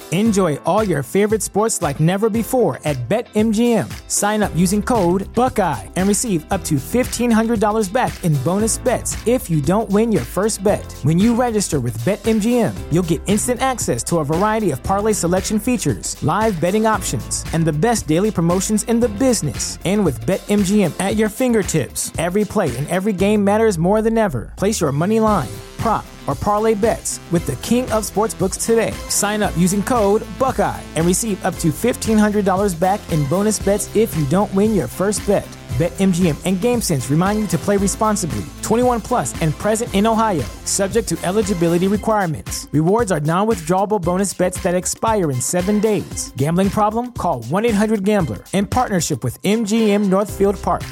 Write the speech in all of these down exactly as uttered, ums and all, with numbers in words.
Enjoy all your favorite sports like never before at BetMGM. Sign up using code Buckeye and receive up to fifteen hundred dollars back in bonus bets if you don't win your first bet. When you register with BetMGM, you'll get instant access to a variety of parlay selection features, live betting options, and the best daily promotions in the business. And with BetMGM at your fingertips, every play and every game matters more than ever. Place your money line, prop, or parlay bets with the king of sportsbooks today. Sign up using code Buckeye and receive up to fifteen hundred dollars back in bonus bets if you don't win your first bet. BetMGM and GameSense remind you to play responsibly. twenty-one plus and present in Ohio, subject to eligibility requirements. Rewards are non-withdrawable bonus bets that expire in seven days. Gambling problem? Call one eight hundred gambler in partnership with M G M Northfield Park.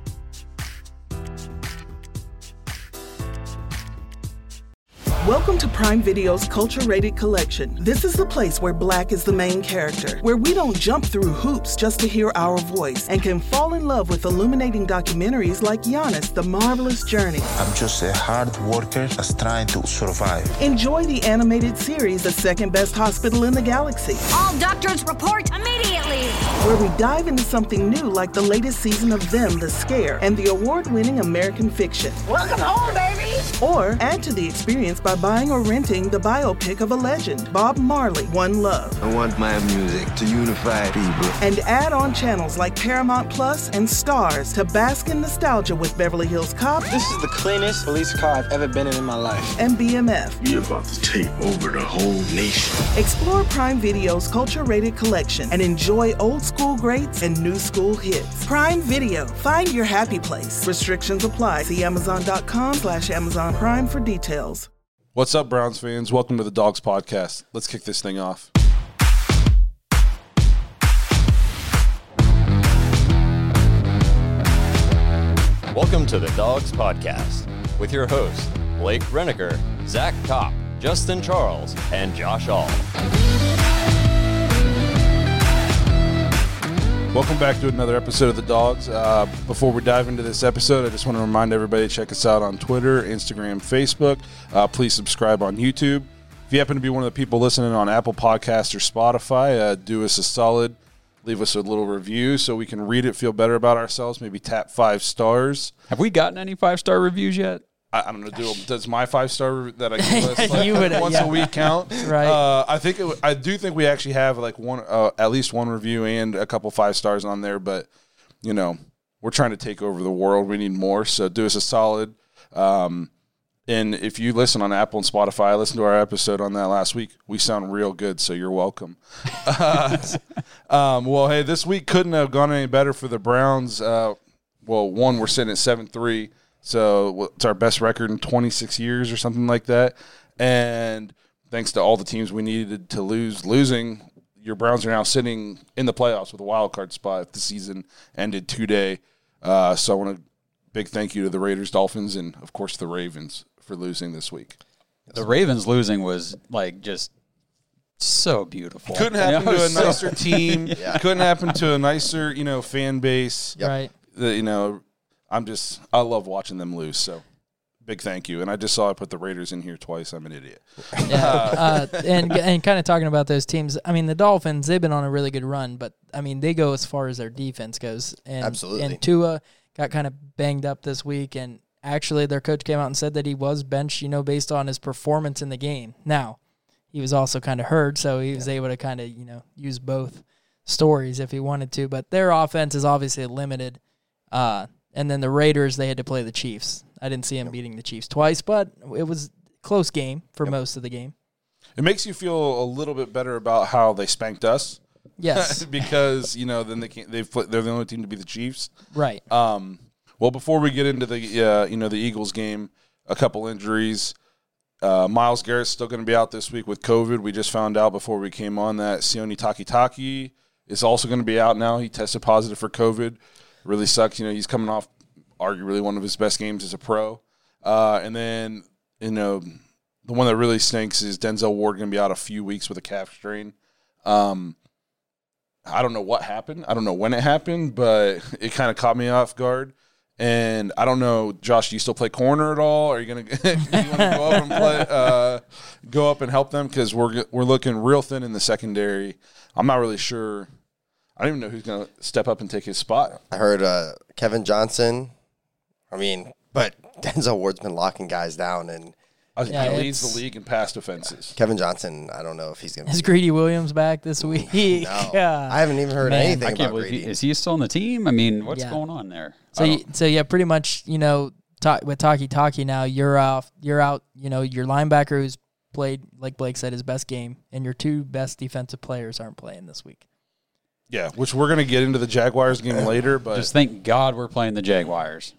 Welcome to Prime Video's Culture-Rated Collection. This is the place where Black is the main character, where we don't jump through hoops just to hear our voice, and can fall in love with illuminating documentaries like Giannis, The Marvelous Journey. I'm just a hard worker that's trying to survive. Enjoy the animated series, The Second Best Hospital in the Galaxy. All doctors report immediately! Where we dive into something new like the latest season of Them, The Scare, and the award-winning American Fiction. Welcome home, baby! Or add to the experience by buying or renting the biopic of a legend, Bob Marley, One Love. I want my music to unify people. And add on channels like Paramount Plus and Stars to bask in nostalgia with Beverly Hills Cop. This is the cleanest police car I've ever been in in my life. And B M F. You're about to take over the whole nation. Explore Prime Video's Culture-Rated Collection and enjoy old school greats and new school hits. Prime Video. Find your happy place. Restrictions apply. See Amazon.com slash Amazon Prime for details. What's up, Browns fans? Welcome to the Dogs Podcast. Let's kick this thing off. Welcome to the Dogs Podcast with your hosts, Blake Reneker, Zach Kopp, Justin Charles, and Josh All. Welcome back to another episode of The Dogs. Uh, before we dive into this episode, I just want to remind everybody to check us out on Twitter, Instagram, Facebook. Uh, please subscribe on YouTube. If you happen to be one of the people listening on Apple Podcasts or Spotify, uh, do us a solid. Leave us a little review so we can read it, feel better about ourselves, maybe tap five stars. Have we gotten any five-star reviews yet? I, I don't know. Do, does my five-star that I give us like, you would, once yeah. a week count? Right. Uh, I think it, I do think we actually have like one, uh, at least one review and a couple five stars on there. But you know, we're trying to take over the world. We need more. So do us a solid. Um, and if you listen on Apple and Spotify, I listened to our episode on that last week. We sound real good, so you're welcome. uh, um, well, hey, this week couldn't have gone any better for the Browns. Uh, well, one, we're sitting at seven three. So it's our best record in twenty-six years or something like that. And thanks to all the teams we needed to lose, losing, your Browns are now sitting in the playoffs with a wild card spot if the season ended today. Uh, so I want to big thank you to the Raiders, Dolphins, and, of course, the Ravens for losing this week. The Ravens losing was, like, just so beautiful. Couldn't happen you know, to a so nicer team. yeah. Couldn't happen to a nicer, you know, fan base. Yep. Right. The, you know, I'm just – I love watching them lose, so big thank you. And I just saw I put the Raiders in here twice. I'm an idiot. Yeah, uh, and and kind of talking about those teams, I mean, the Dolphins, they've been on a really good run, but, I mean, they go as far as their defense goes. And, Absolutely. And Tua got kind of banged up this week, and actually their coach came out and said that he was benched, you know, based on his performance in the game. Now, he was also kind of hurt, so he was yeah. able to kind of, you know, use both stories if he wanted to. But their offense is obviously limited. Uh, and then the Raiders, they had to play the Chiefs. I didn't see him yep. beating the Chiefs twice, but it was a close game for yep. most of the game. It makes you feel a little bit better about how they spanked us. Yes. Because, you know, then they can't, they've, they're the only team to be the Chiefs. Right. Um. Well, before we get into the, uh, you know, the Eagles game, a couple injuries. Uh, Myles Garrett's still going to be out this week with COVID. We just found out before we came on that Sione Takitaki is also going to be out now. He tested positive for COVID. Really sucks. You know, he's coming off arguably one of his best games as a pro. Uh, and then, you know, the one that really stinks is Denzel Ward going to be out a few weeks with a calf strain. Um, I don't know what happened. I don't know when it happened, but it kind of caught me off guard. And I don't know, Josh, do you still play corner at all? Are you going to you want to go up and play? Uh, go up and help them because we're we're looking real thin in the secondary. I'm not really sure. I don't even know who's going to step up and take his spot. I heard uh, Kevin Johnson. I mean, but Denzel Ward's been locking guys down, and uh, Yeah, he leads it's- the league in pass defenses. Kevin Johnson, I don't know if he's going to. Is Greedy Williams back this week? No, Yeah. I haven't even heard Man. anything I can't about believe he, Grady. is he still on the team? I mean, what's Yeah. going on there? So, I you, don't- so yeah, pretty much, you know, ta- with Taki Taki now, you're off. You're out. You know, your linebacker who's played, like Blake said, his best game, and your two best defensive players aren't playing this week. Yeah, which we're going to get into the Jaguars game later, but just thank God we're playing the Jaguars.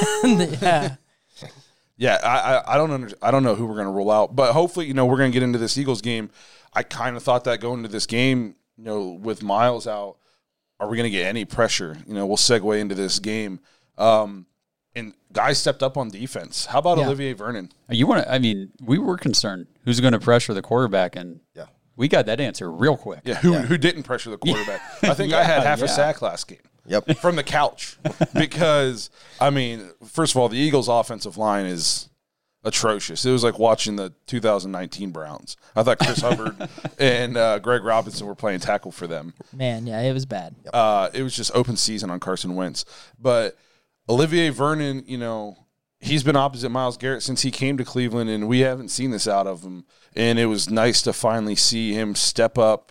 yeah. yeah, I I, I don't under, I don't know who we're going to roll out, but hopefully, you know, we're going to get into this Eagles game. I kind of thought that going into this game, you know, with Miles out, are we going to get any pressure? You know, we'll segue into this game. Um, and guys stepped up on defense. How about Yeah. Olivier Vernon? You want to? I mean, we were concerned who's going to pressure the quarterback, and Yeah. we got that answer real quick. Yeah, who who didn't pressure the quarterback? I think I had Yeah, half a yeah. sack last game. Yep. From the couch. Because, I mean, first of all, the Eagles' offensive line is atrocious. It was like watching the two thousand nineteen Browns. I thought Chris Hubbard and uh, Greg Robinson were playing tackle for them. Man, yeah, it was bad. Uh, it was just open season on Carson Wentz. But Olivier Vernon, you know, he's been opposite Myles Garrett since he came to Cleveland, and we haven't seen this out of him. And it was nice to finally see him step up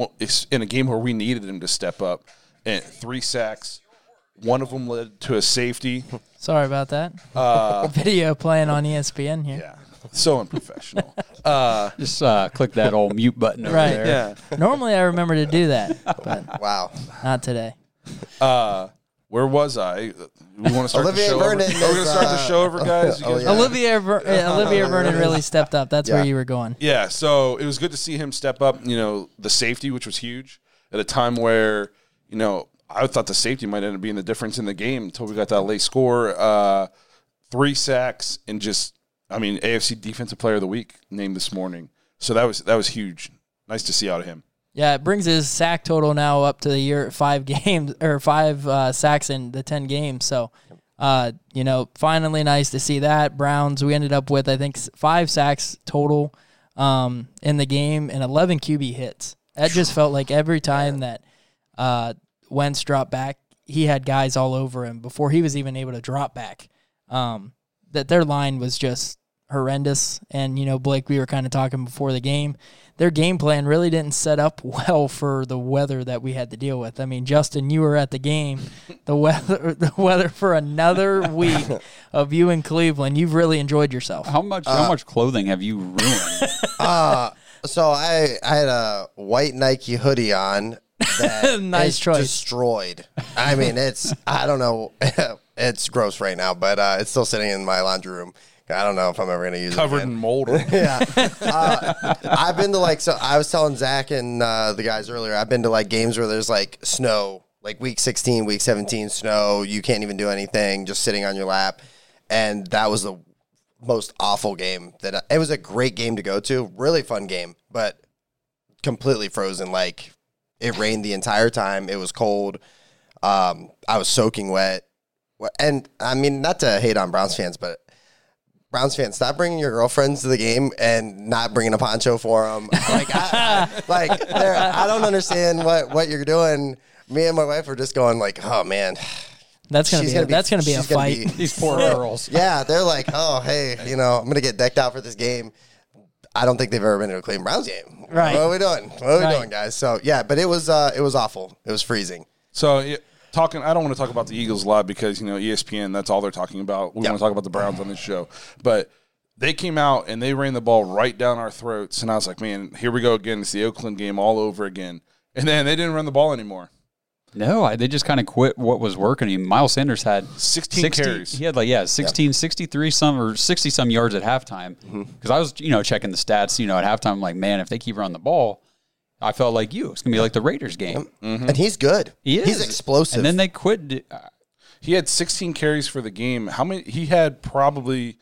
in a game where we needed him to step up. And three sacks. One of them led to a safety. Sorry about that. Uh, Video playing on E S P N here. Yeah, so unprofessional. Uh, Just uh, click that old mute button over Right. there. yeah. Normally I remember to do that, but Wow. not today. Uh, where was I? We want to start Olivier the show Vernon over? Are we going to is, start the uh, show over, guys? You oh, guys yeah. Olivier Ver- uh, Olivier Vernon really stepped up. That's Yeah. where you were going. Yeah, so it was good to see him step up, you know, the safety, which was huge, at a time where, you know, I thought the safety might end up being the difference in the game until we got that late score. Uh, three sacks and just, I mean, A F C Defensive Player of the Week named this morning. So that was that was huge. Nice to see out of him. Yeah, it brings his sack total now up to the year five games or five uh, sacks in the ten games. So, uh, you know, finally nice to see that. Browns, we ended up with I think s- five sacks total um, in the game and eleven Q B hits. That just felt like every time that uh, Wentz dropped back, he had guys all over him before he was even able to drop back. Um, that their line was just horrendous. And, you know, Blake, we were kind of talking before the game. Their game plan really didn't set up well for the weather that we had to deal with. I mean, Justin, you were at the game. The weather the weather for another week of you in Cleveland. You've really enjoyed yourself. How much? Uh, how much clothing have you ruined? Uh, so I I had a white Nike hoodie on. That Nice is choice. Destroyed. I mean, it's I don't know. It's gross right now, but uh, it's still sitting in my laundry room. I don't know if I'm ever going to use Covered it. in again. mold. Yeah. Uh, I've been to like, so I was telling Zach and uh, the guys earlier, I've been to like games where there's like snow, like week sixteen, week seventeen snow. You can't even do anything, just sitting on your lap. And that was the most awful game that I, it was a great game to go to. Really fun game, but completely frozen. Like it rained the entire time. It was cold. Um, I was soaking wet. And I mean, not to hate on Browns fans, but Browns fans, stop bringing your girlfriends to the game and not bringing a poncho for them. Like, I, I, like I don't understand what, what you're doing. Me and my wife are just going like, oh man, That's gonna she's be, a, that's gonna be a she's gonna fight. be- These poor girls. Yeah, they're like, oh hey, you know, I'm gonna get decked out for this game. I don't think they've ever been to a Cleveland Browns game. Right. What are we doing? What are we Right. doing, guys? So yeah, but it was uh, it was awful. It was freezing. So yeah, talking, I don't want to talk about the Eagles a lot because, you know, E S P N, that's all they're talking about. We Yep. want to talk about the Browns on this show. But they came out and they ran the ball right down our throats. And I was like, man, here we go again. It's the Oakland game all over again. And then they didn't run the ball anymore. No, I, they just kind of quit what was working. I mean, Miles Sanders had sixteen sixty carries. He had like, yeah, sixteen, sixty-three some or sixty some yards at halftime. Because I was, you know, checking the stats, you know, at halftime, I'm like, man, if they keep running the ball, I felt like you. It's going to be like the Raiders game. Mm-hmm. And he's good. He is. He's explosive. And then they quit. Uh, He had sixteen carries for the game. How many? He had probably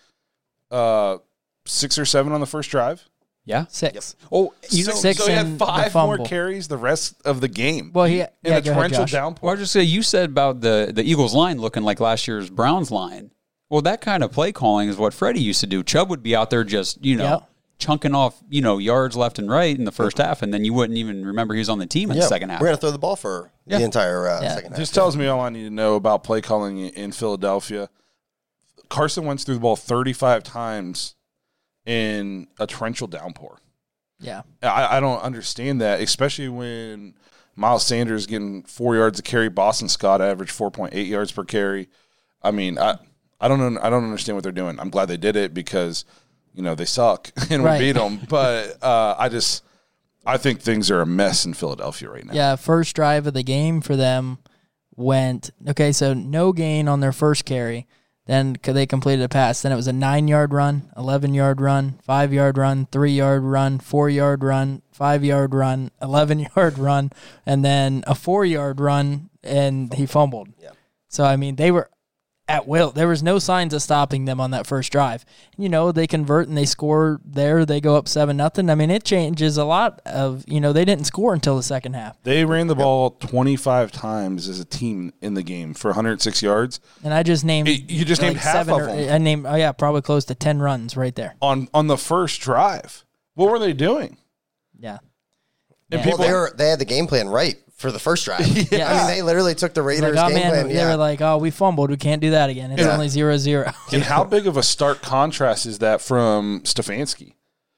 uh, six or seven on the first drive. yeah. Six. Oh, you Six, know, Six so he had and the five more fumble. carries the rest of the game. Well, he in yeah, a go ahead, torrential Josh. downpour. well, I was just say you said about the the Eagles line looking like last year's Browns line. Well, that kind of play calling is what Freddie used to do. Chubb would be out there just, you know, Yep. chunking off, you know, yards left and right in the first half, and then you wouldn't even remember he was on the team in yeah, the second half. We're going to throw the ball for yeah. the entire uh, yeah. second half. Just tells me all I need to know about play calling in Philadelphia. Carson Wentz threw the ball thirty-five times in a torrential downpour. Yeah. I, I don't understand that, especially when Miles Sanders getting four yards a carry. Boston Scott averaged four point eight yards per carry. I mean, I I don't know, I don't understand what they're doing. I'm glad they did it because, you know, they suck and Right. we beat them. But uh, I just I think things are a mess in Philadelphia right now. Yeah, first drive of the game for them went, okay, so no gain on their first carry. Then they completed a pass. Then it was a nine-yard run, eleven-yard run, five-yard run, three-yard run, four-yard run, five-yard run, eleven-yard run, and then a four-yard run, and he fumbled. Yeah. So, I mean, they were at will. There was no signs of stopping them on that first drive. You know, they convert and they score there. They go up seven nothing. I mean, it changes a lot of, you know, they didn't score until the second half. They ran the ball twenty-five times as a team in the game for one hundred six yards. And I just named It- you just like named half seven of or, them. I named, oh, yeah, probably close to ten runs right there. On on the first drive. What were they doing? Yeah. And Yeah. people Well, they were they had the game plan right for the first drive. Yeah. I mean, they literally took the It's Raiders like, oh, game man, plan. they Yeah. were like, oh, we fumbled. We can't do that again. It's Yeah. only zero zero. And how big of a stark contrast is that from Stefanski?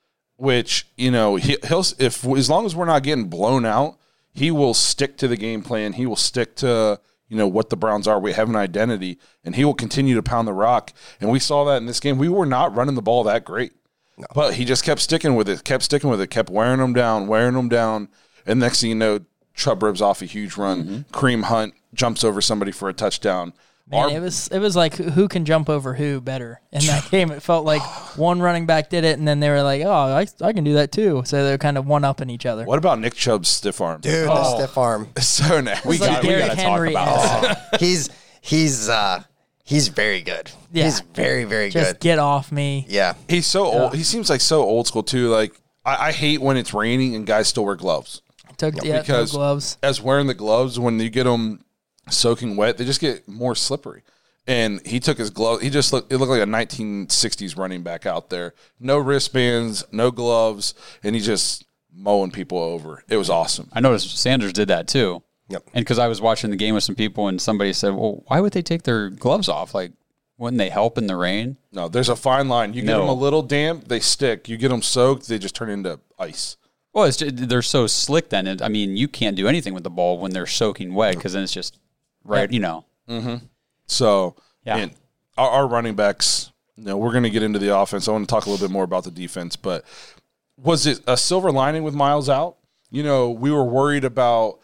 Which, you know, he, he'll if as long as we're not getting blown out, he will stick to the game plan. He will stick to, you know, what the Browns are. We have an identity, and he will continue to pound the rock. And we saw that in this game. We were not running the ball that great, no. But he just kept sticking with it, kept sticking with it, kept wearing them down, wearing them down. And next thing you know, Chubb rips off a huge run. Mm-hmm. Kareem Hunt jumps over somebody for a touchdown. Man, Our, it was it was like who can jump over who better in that game. It felt like one running back did it, and then they were like, "Oh, I, I can do that too." So they're kind of one upping each other. What about Nick Chubb's stiff arm? Dude, oh. the stiff arm. So nasty. We got, like we got to talk Henry about esque. that. he's he's uh he's very good. Yeah. He's very very Just good. get off me. Yeah. He's so old. He seems like so old school too. Like I, I hate when it's raining and guys still wear gloves. Took yeah, because no gloves. As wearing the gloves, when you get them soaking wet, they just get more slippery. And he took his glove. He just looked. It looked like a nineteen sixties running back out there. No wristbands, no gloves, and he just mowing people over. It was awesome. I noticed Sanders did that too. Yep. And because I was watching the game with some people, and somebody said, "Well, why would they take their gloves off? Like, wouldn't they help in the rain?" No, there's a fine line. You get No. them a little damp, they stick. You get them soaked, they just turn into ice. Well, it's just, they're so slick. Then it, I mean, you can't do anything with the ball when they're soaking wet because then it's just right. You know. Mm-hmm. So, Yeah. and our, our running backs, you know, we're going to get into the offense. I want to talk a little bit more about the defense, but was it a silver lining with Miles out? You know, we were worried about,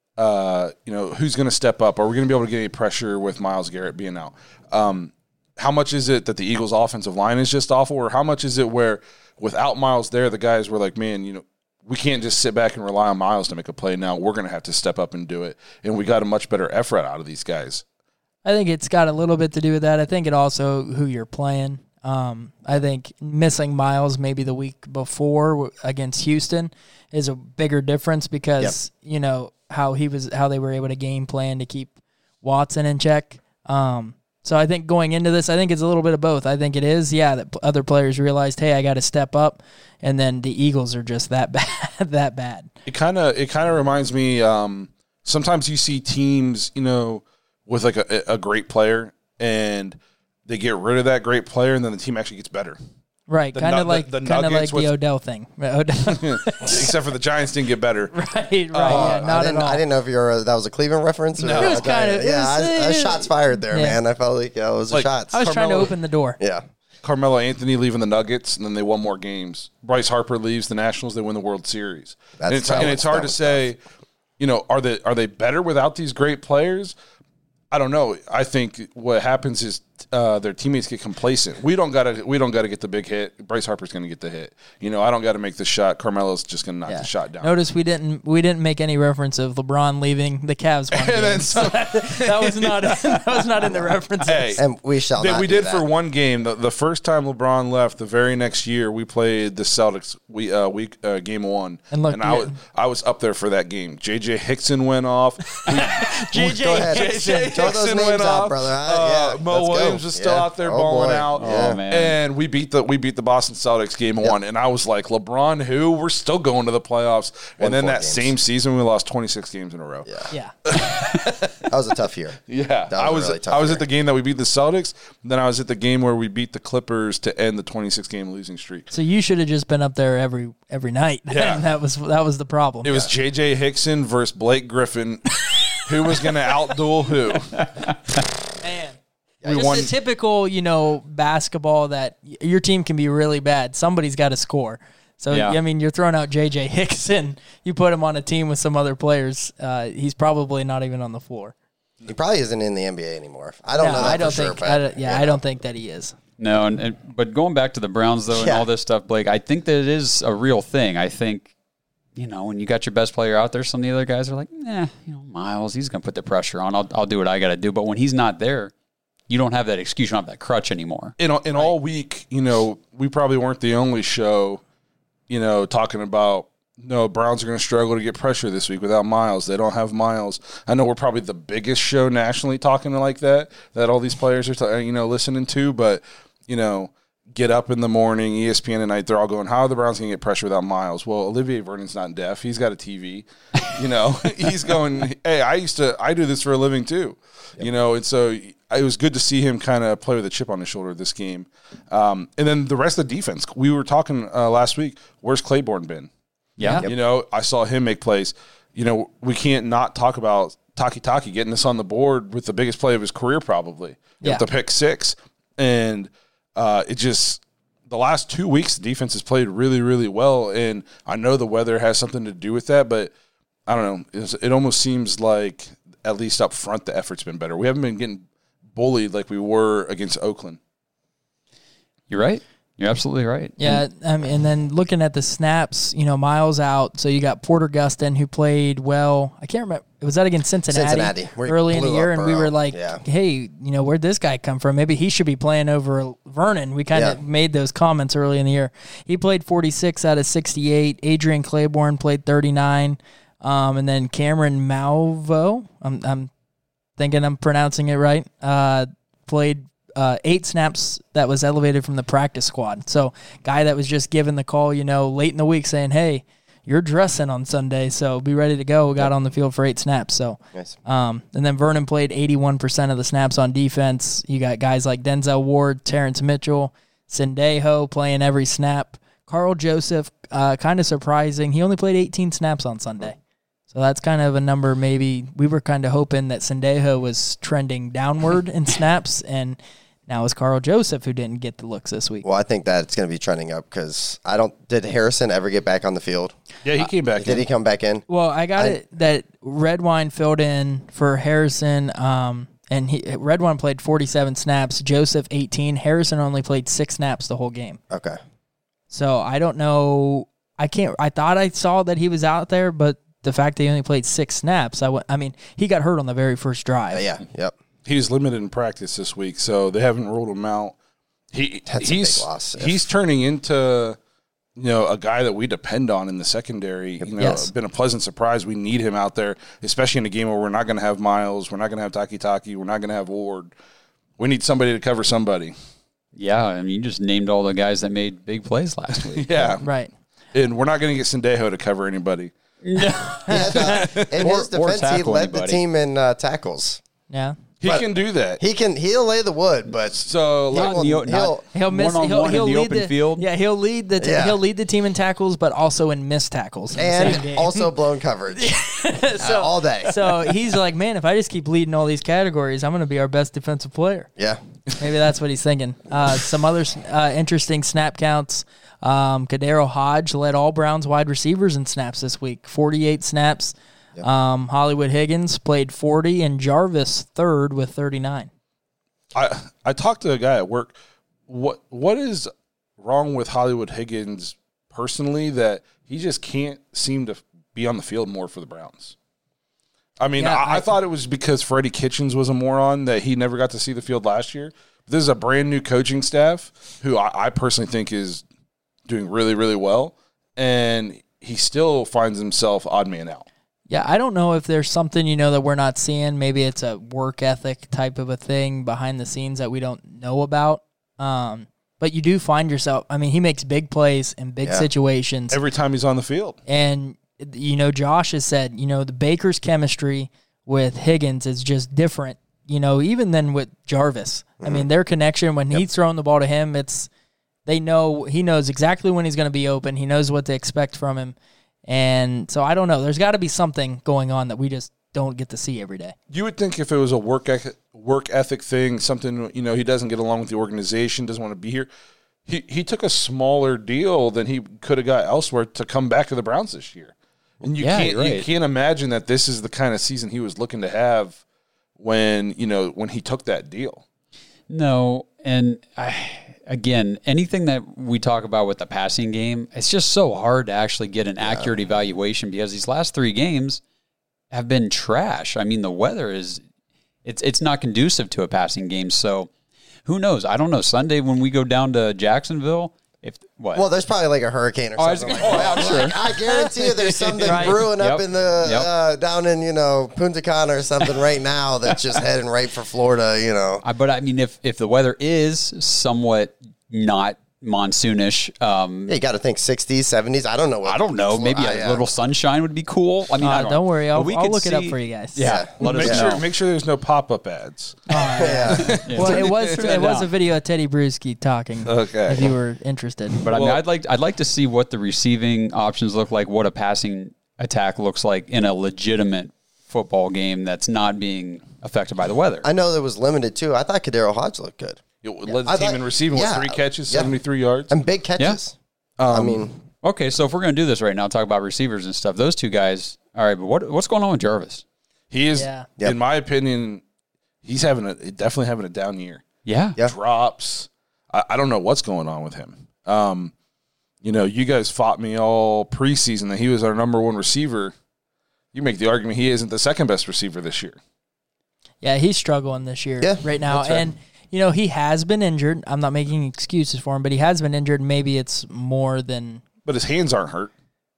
uh, you know, who's going to step up. Are we going to be able to get any pressure with Myles Garrett being out? Um, how much is it that the Eagles' offensive line is just awful, or how much is it where without Myles there, the guys were like, man, you know, we can't just sit back and rely on Myles to make a play now. We're going to have to step up and do it, and we got a much better effort out of these guys. I think it's got a little bit to do with that. I think it also who you're playing. Um, I think missing Miles maybe the week before against Houston is a bigger difference because yep. you know how he was, how they were able to game plan to keep Watson in check. Um, so I think going into this, I think it's a little bit of both. I think it is, yeah, that other players realized, hey, I got to step up, and then the Eagles are just that bad, that bad. It kind of, it kind of reminds me. Um, sometimes you see teams, you know, with like a, a great player, and they get rid of that great player, and then the team actually gets better. Right, kind of like the, the kind of like with, the Odell thing. Except for the Giants didn't get better. Right, right, uh, yeah, not I at all. I didn't know if you were that was a Cleveland reference. Or no, it was kind of yeah. Was, I, I, shots fired there, yeah. man. I felt like yeah, it was like, a shots. I was Carmelo, trying to open the door. Yeah, Carmelo Anthony leaving the Nuggets, and then they won more games. Bryce Harper leaves the Nationals, they win the World Series. That's and it's, and it's hard to say, tough. you know, are they are they better without these great players? I don't know. I think what happens is uh, their teammates get complacent. We don't gotta. We don't gotta get the big hit. Bryce Harper's gonna get the hit. You know, I don't got to make the shot. Carmelo's just gonna knock Yeah. the shot down. Notice we didn't we didn't make any reference of LeBron leaving the Cavs one game. then So that, that was not that was not in the references. Hey, and we shall. That not we do did that. for one game. The, the first time LeBron left, the very next year we played the Celtics. We uh, week uh, game one, And look, I yeah. was I was up there for that game. J J Hickson went off. We, J J Go ahead. J J Throw those Hickson names went out, off. brother. Uh, Yeah, Mo let's go. James was still Yeah. out there Oh, balling boy. out. Oh, man. And we beat the we beat the Boston Celtics game one, and I was like, LeBron, who? We're still going to the playoffs. Won and then four that games. same season, we lost twenty-six games in a row. Yeah. Yeah. That was a tough year. Yeah, That was I a was really tough I was year. at the game that we beat the Celtics. Then I was at the game where we beat the Clippers to end the twenty-six game losing streak. So you should have just been up there every every night. Yeah. And that was that was the problem. It was J J Hickson versus Blake Griffin. Who was going to outduel who? Man. We Just won. the typical, you know, basketball that y- your team can be really bad. Somebody's got to score. So, Yeah. I mean, you're throwing out J J Hickson. You put him on a team with some other players. Uh, he's probably not even on the floor. He probably isn't in the N B A anymore. I don't No, know that I don't for think. sure. I But, don't- yeah, I don't think that he is. No, and, and but going back to the Browns though, and Yeah. all this stuff, Blake, I think that it is a real thing. I think, you know, when you got your best player out there, some of the other guys are like, nah, you know, Miles, he's going to put the pressure on. I'll, I'll do what I got to do. But when he's not there, you don't have that excuse. You don't have that crutch anymore. In, in all week, you know, we probably weren't the only show, you know, talking about, no, Browns are going to struggle to get pressure this week without Miles. They don't have Miles. I know we're probably the biggest show nationally talking like that, that all these players are, ta- you know, listening to. But, you know, get up in the morning, E S P N at night, they're all going, how are the Browns going to get pressure without Miles? Well, Olivier Vernon's not deaf. He's got a T V. You know, he's going, hey, I used to, I do this for a living too. Yep. You know, and so it was good to see him kind of play with a chip on his shoulder this game. Um, and then the rest of the defense. We were talking uh, last week, where's Claiborne been? Yeah. You know, I saw him make plays. You know, we can't not talk about Taki Taki getting this on the board with the biggest play of his career probably. Yeah. With the pick six. And uh, it just, the last two weeks, the defense has played really, really well. And I know the weather has something to do with that, but I don't know. It's, it almost seems like, at least up front, the effort's been better. We haven't been getting bullied like we were against Oakland. You're right. You're absolutely right. Yeah, I mean, and then looking at the snaps, you know, Miles out, so you got Porter Gustin who played well. I can't remember. Was that against Cincinnati? Cincinnati, where he early in the blew year, up and we Burrow. were like, Yeah. "Hey, you know, where'd this guy come from? Maybe he should be playing over Vernon." We kind of Yeah. made those comments early in the year. He played forty-six out of sixty-eight. Adrian Claiborne played thirty-nine, um, and then Cameron Malvo. I'm, I'm thinking I'm pronouncing it right. Uh, played. Uh, eight snaps that was elevated from the practice squad. So guy that was just given the call, you know, late in the week saying, hey, you're dressing on Sunday, so be ready to go. Got on the field for eight snaps. So, Nice. um, and then Vernon played eighty-one percent of the snaps on defense. You got guys like Denzel Ward, Terrence Mitchell, Sendejo playing every snap. Carl Joseph, uh, kind of surprising. He only played eighteen snaps on Sunday. So that's kind of a number maybe we were kind of hoping that Sendejo was trending downward in snaps, and now it's Carl Joseph who didn't get the looks this week. Well, I think that it's going to be trending up because I don't. Did Harrison ever get back on the field? Yeah, he came back Did in. he come back in? Well, I got I- it that Redwine filled in for Harrison, um, and he, Redwine played forty-seven snaps, Joseph eighteen. Harrison only played six snaps the whole game. Okay. So I don't know. I can't. I thought I saw that he was out there, but the fact that he only played six snaps, I, w- I mean, he got hurt on the very first drive. Uh, yeah. Yep. He was limited in practice this week, so they haven't ruled him out. He That's a he's big loss if- he's turning into, you know, a guy that we depend on in the secondary. You know, Yes. it's been a pleasant surprise. We need him out there, especially in a game where we're not going to have Miles, we're not going to have Taki Taki, we're not going to have Ward. We need somebody to cover somebody. Yeah, I mean, you just named all the guys that made big plays last week. Yeah, Right. and we're not going to get Sendejo to cover anybody. He had, uh, in Or- his or defense, he tackle led the anybody. team in uh, tackles. Yeah. He But can do that. He can. He'll lay the wood, but So, Not like, in the o- he'll- not He'll miss. He'll, one-on-one he'll in the lead open the field. Yeah, he'll lead the t- Yeah. he'll lead the team in tackles, but also in missed tackles. In the same and game. also blown coverage so, all day. So he's like, man, if I just keep leading all these categories, I'm going to be our best defensive player. Yeah. Maybe that's what he's thinking. Uh, some other uh, interesting snap counts. Um, Kadero Hodge led all Browns wide receivers in snaps this week, forty-eight snaps. Yep. Um, Hollywood Higgins played forty, and Jarvis third with thirty-nine. I I talked to a guy at work. What what is wrong with Hollywood Higgins personally that he just can't seem to be on the field more for the Browns? I mean, Yeah, I, I I- thought it was because Freddie Kitchens was a moron that he never got to see the field last year. But this is a brand new coaching staff who I, I personally think is doing really, really well, and he still finds himself odd man out. Yeah, I don't know if there's something, you know, that we're not seeing. Maybe it's a work ethic type of a thing behind the scenes that we don't know about. Um, but you do find yourself, I mean, he makes big plays in big yeah. situations. Every time he's on the field. And, you know, Josh has said, you know, the Baker's chemistry with Higgins is just different, you know, even than with Jarvis. Mm-hmm. I mean, their connection, when yep. he's throwing the ball to him, it's, they know, he knows exactly when he's going to be open. He knows what to expect from him. And so I don't know. There's got to be something going on that we just don't get to see every day. You would think if it was a work ethic, work ethic thing, something, you know, he doesn't get along with the organization, doesn't want to be here. He he took a smaller deal than he could have got elsewhere to come back to the Browns this year. And you yeah, can't right. you can't imagine that this is the kind of season he was looking to have when, you know, when he took that deal. No, and I Again, anything that we talk about with the passing game, it's just so hard to actually get an yeah. accurate evaluation because these last three games have been trash. I mean, the weather is it's it's not conducive to a passing game. So who knows? I don't know. Sunday when we go down to Jacksonville, if what? Well, there's probably like a hurricane or oh, something. I, was, like oh, I'm sure. Like, I guarantee you, there's something right. brewing up yep. in the yep. uh, down in you know Punta Cana or something right now that's just heading right for Florida. You know. I, but I mean, if if the weather is somewhat not monsoonish, um, yeah, you got to think sixties, seventies. I don't know. What I don't know. Maybe uh, a yeah. little sunshine would be cool. I mean, uh, I don't, don't worry. I'll, we I'll could look see, it up for you guys. Yeah, let make us sure know. make sure there's no pop up ads. Oh, yeah. yeah. Well, it was it was a video of Teddy Bruschi talking. Okay, if you were interested. But I well, mean, I'd like I'd like to see what the receiving options look like, what a passing attack looks like in a legitimate football game that's not being affected by the weather. I know there was limited too. I thought Kadero Hodge looked good. It led the team in receiving with yeah, three catches, yeah. seventy-three yards. And big catches. Yeah. Um, I mean. Okay, so if we're going to do this right now, talk about receivers and stuff, those two guys, all right, but what what's going on with Jarvis? He is, yeah. in my opinion, he's having a definitely having a down year. Yeah. yeah. Drops. I, I don't know what's going on with him. Um, you know, you guys fought me all preseason that he was our number one receiver. You make the argument he isn't the second best receiver this year. Yeah, he's struggling this year yeah, right now. right. And, you know, he has been injured. I'm not making excuses for him, but he has been injured. Maybe it's more than... But his hands aren't hurt.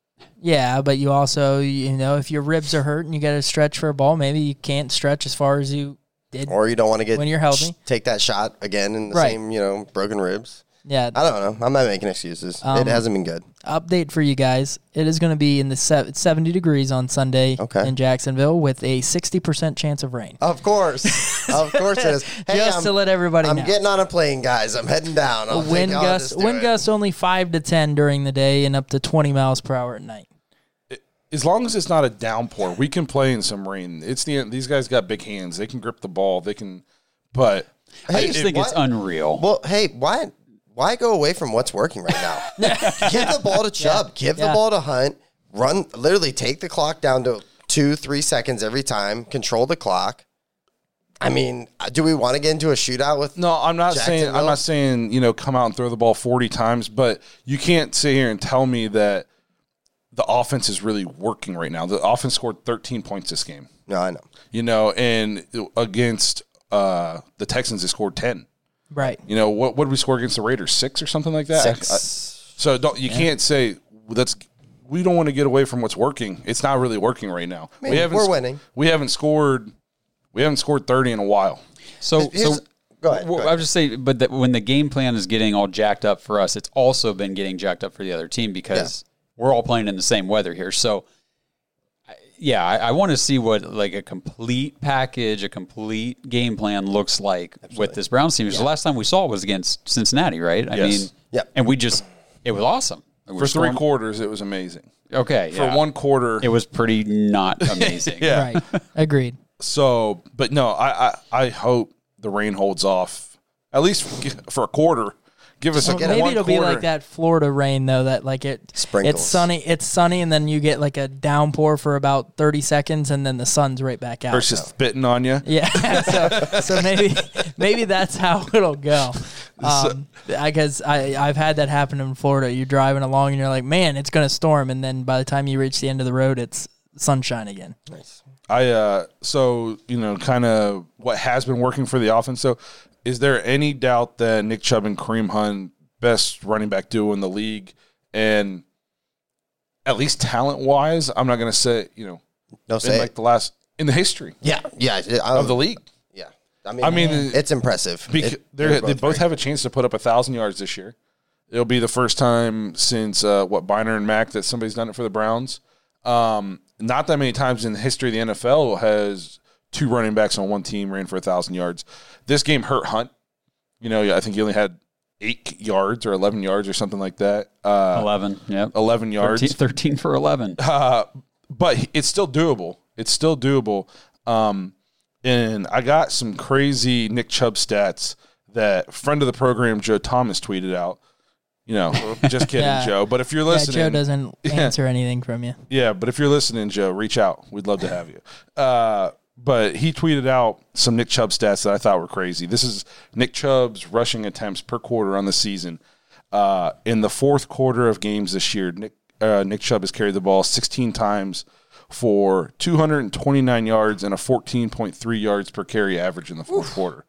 Yeah, but you also, you know, if your ribs are hurt and you got to stretch for a ball, maybe you can't stretch as far as you did. Or you don't want to get when you're healthy. Take that shot again in the right. same, you know, broken ribs. Yeah. I don't know. I'm not making excuses. Um, it hasn't been good. Update for you guys. It is going to be in the seventy degrees on Sunday okay. in Jacksonville with a sixty percent chance of rain. Of course. Of course it is. Hey, Just I'm, to let everybody I'm know. I'm getting on a plane, guys. I'm heading down. I'll wind gust, wind gusts only five to ten during the day and up to twenty miles per hour at night. As long as it's not a downpour, we can play in some rain. It's the These guys got big hands. They can grip the ball. They can, but... Hey, I just it, think why, it's unreal. Well, hey, why... Why go away from what's working right now? Give the ball to Chubb. Yeah. Give yeah. the ball to Hunt. Run, literally take the clock down to two, three seconds every time. Control the clock. I mean, do we want to get into a shootout with? No, I'm not saying. I'm not saying you know come out and throw the ball forty times, but you can't sit here and tell me that the offense is really working right now. The offense scored thirteen points this game. No, I know. You know, and against uh, the Texans, they scored ten. Right. You know, what what did we score against the Raiders? Six or something like that? Six. I, I, so don't, you yeah. can't say that's we don't want to get away from what's working. It's not really working right now. I mean, we haven't we're winning. We haven't scored we haven't scored thirty in a while. So Here's, so go ahead. Go ahead. I was just saying, but that when the game plan is getting all jacked up for us, it's also been getting jacked up for the other team because yeah. we're all playing in the same weather here. So yeah, I, I want to see what like a complete package, a complete game plan looks like Absolutely. with this Browns team. Because yeah. the last time we saw it was against Cincinnati, right? I yes. mean, yeah, and we just it was awesome. We For three quarters, it was amazing. Okay, for yeah. one quarter, it was pretty not amazing. yeah, right. Agreed. So, but no, I, I I hope the rain holds off at least for a quarter. Give us well, a maybe one it'll quarter. be like that Florida rain though. That like it Sprinkles. It's sunny. It's sunny, and then you get like a downpour for about thirty seconds, and then the sun's right back out. Versus just spitting on you. Yeah. so, so maybe maybe that's how it'll go. Um, I guess I I've had that happen in Florida. You're driving along, and you're like, man, it's gonna storm, and then by the time you reach the end of the road, it's sunshine again. Nice. I uh so you know kind of what has been working for the offense. So. Is there any doubt that Nick Chubb and Kareem Hunt, best running back duo in the league, and at least talent-wise, I'm not going to say, you know, No in say. like the last in the history. Yeah, yeah, I, of the league. Yeah, I mean, I mean, it's impressive. Because it, they both, both have a chance to put up a thousand yards this year. It'll be the first time since uh, what Biner and Mack that somebody's done it for the Browns. Um, not that many times in the history of the N F L has two running backs on one team ran for a thousand yards. This game hurt Hunt. You know, I think he only had eight yards or eleven yards or something like that. Uh, eleven, yeah, eleven yards, thirteen, thirteen for eleven. Uh, but it's still doable. It's still doable. Um, and I got some crazy Nick Chubb stats that friend of the program Joe Thomas tweeted out. You know, just kidding, yeah. Joe. But if you're listening, yeah, Joe doesn't answer yeah, anything from you. Yeah, but if you're listening, Joe, reach out. We'd love to have you. Uh, but he tweeted out some Nick Chubb stats that I thought were crazy. This is Nick Chubb's rushing attempts per quarter on the season. Uh, in the fourth quarter of games this year, Nick uh, Nick Chubb has carried the ball sixteen times for two hundred twenty-nine yards and a fourteen point three yards per carry average in the fourth Oof. quarter.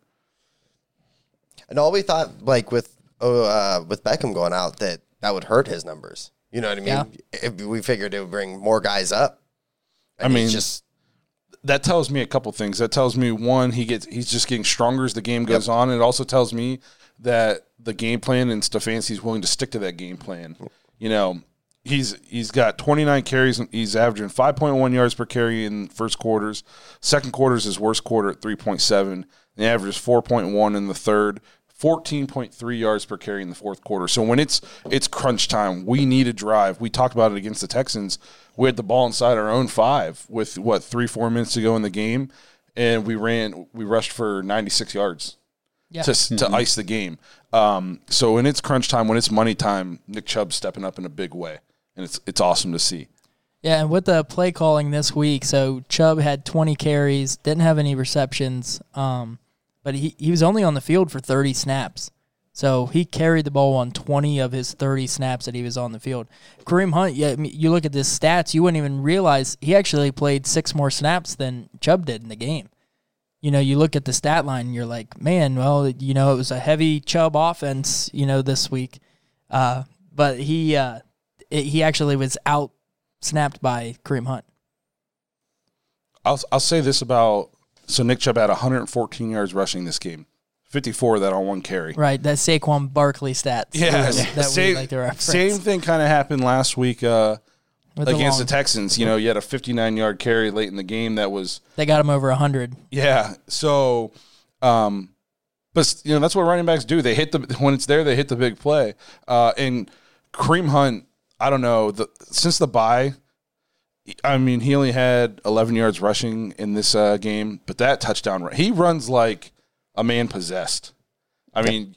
And all we thought, like with oh, uh, with Beckham going out, that that would hurt his numbers. You know what I mean? Yeah. If we figured it would bring more guys up. I mean, just that tells me a couple things. That tells me one, he gets he's just getting stronger as the game goes yep. on. It also tells me that the game plan and Stefanski's willing to stick to that game plan. You know, he's he's got twenty-nine carries and he's averaging five point one yards per carry in first quarters. Second quarter is his worst quarter at three point seven. The average is four point one in the third. fourteen point three yards per carry in the fourth quarter. So when it's it's crunch time, we need a drive. We talked about it against the Texans. We had the ball inside our own five with, what, three, four minutes to go in the game, and we ran, we rushed for ninety-six yards yeah. to mm-hmm. to ice the game. Um, so when it's crunch time, when it's money time, Nick Chubb's stepping up in a big way, and it's it's awesome to see. Yeah, and with the play calling this week, so Chubb had twenty carries, didn't have any receptions, um, but he, he was only on the field for thirty snaps. So he carried the ball on twenty of his thirty snaps that he was on the field. Kareem Hunt, yeah, you look at this stats, you wouldn't even realize he actually played six more snaps than Chubb did in the game. You know, you look at the stat line, and you're like, man, well, you know, it was a heavy Chubb offense, you know, this week. Uh, but he uh, it, he actually was out snapped by Kareem Hunt. I'll I'll say this about so Nick Chubb had one hundred fourteen yards rushing this game. fifty-four of that on one carry. Right, that's Saquon Barkley stats. Yeah, that same, we like to reference. Same thing kind of happened last week uh, against the, the Texans. You know, you had a fifty-nine-yard carry late in the game that was... They got him over one hundred. Yeah, so... Um, but, you know, that's what running backs do. They hit the... When it's there, they hit the big play. Uh, and Kareem Hunt, I don't know, the, since the bye... I mean, he only had eleven yards rushing in this uh, game, but that touchdown... He runs like... a man possessed. I mean,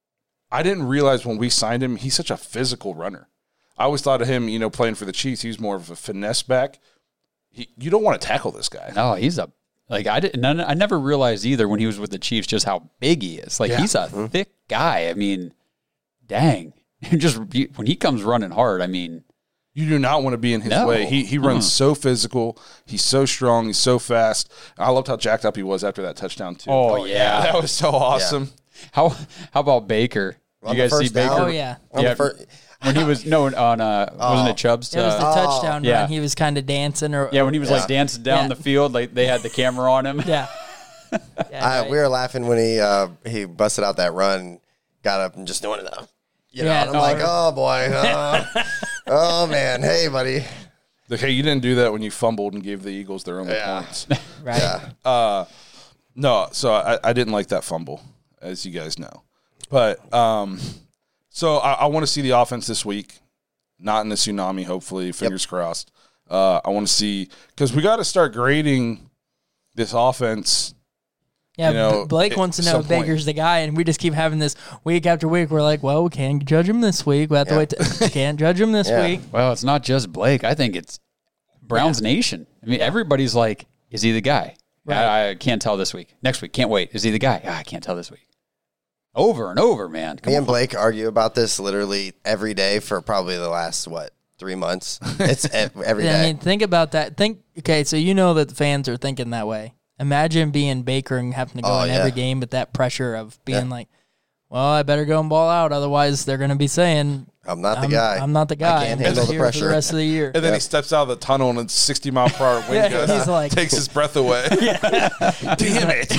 I didn't realize when we signed him, he's such a physical runner. I always thought of him, you know, playing for the Chiefs, he was more of a finesse back. He, you don't want to tackle this guy. No, he's a like I didn't. I never realized either when he was with the Chiefs just how big he is. Like yeah. he's a mm-hmm. thick guy. I mean, dang, just when he comes running hard. I mean. You do not want to be in his no. way. He he runs mm. so physical. He's so strong. He's so fast. I loved how jacked up he was after that touchdown too. Oh, oh yeah, that was so awesome. Yeah. How how about Baker? On you guys see Baker? Down? Oh yeah, yeah. First, when he was no on uh oh. wasn't it Chubb's? It was the uh, touchdown yeah. run. He was kind of dancing or yeah when he was yeah. like dancing down yeah. the field. Like they had the camera on him. Yeah. yeah I, right. We were laughing when he uh, he busted out that run, got up and just doing it though. You know, yeah, and I'm no, like, oh boy, uh, oh man, hey buddy. Like, hey, you didn't do that when you fumbled and gave the Eagles their only yeah. points, right? Yeah. Uh, no, so I, I didn't like that fumble, as you guys know. But um, so I, I want to see the offense this week, not in the tsunami. Hopefully, fingers yep. crossed. Uh, I want to see because we got to start grading this offense. Yeah, you know, Blake wants to know if Baker's the guy, and we just keep having this week after week. We're like, well, we can't judge him this week. We have to yeah. wait. To, can't judge him this yeah. week. Well, it's not just Blake. I think it's Browns yeah. Nation. I mean, yeah. everybody's like, is he the guy? Right. I, I can't tell this week. Next week, can't wait. Is he the guy? Ah, I can't tell this week. Over and over, man. Come Me on. and Blake argue about this literally every day for probably the last, what, three months? It's every yeah, day. I mean, think about that. Think, okay, so you know that the fans are thinking that way. Imagine being Baker and having to go oh, in yeah. every game with that pressure of being yeah. like, well, I better go and ball out. Otherwise, they're going to be saying, I'm not the I'm, guy. I'm not the guy. I can't I'm handle the here pressure. for the rest of the year. And then Yep. he steps out of the tunnel and it's sixty mile per hour wind Yeah, gust. he's like- takes his breath away. Damn it.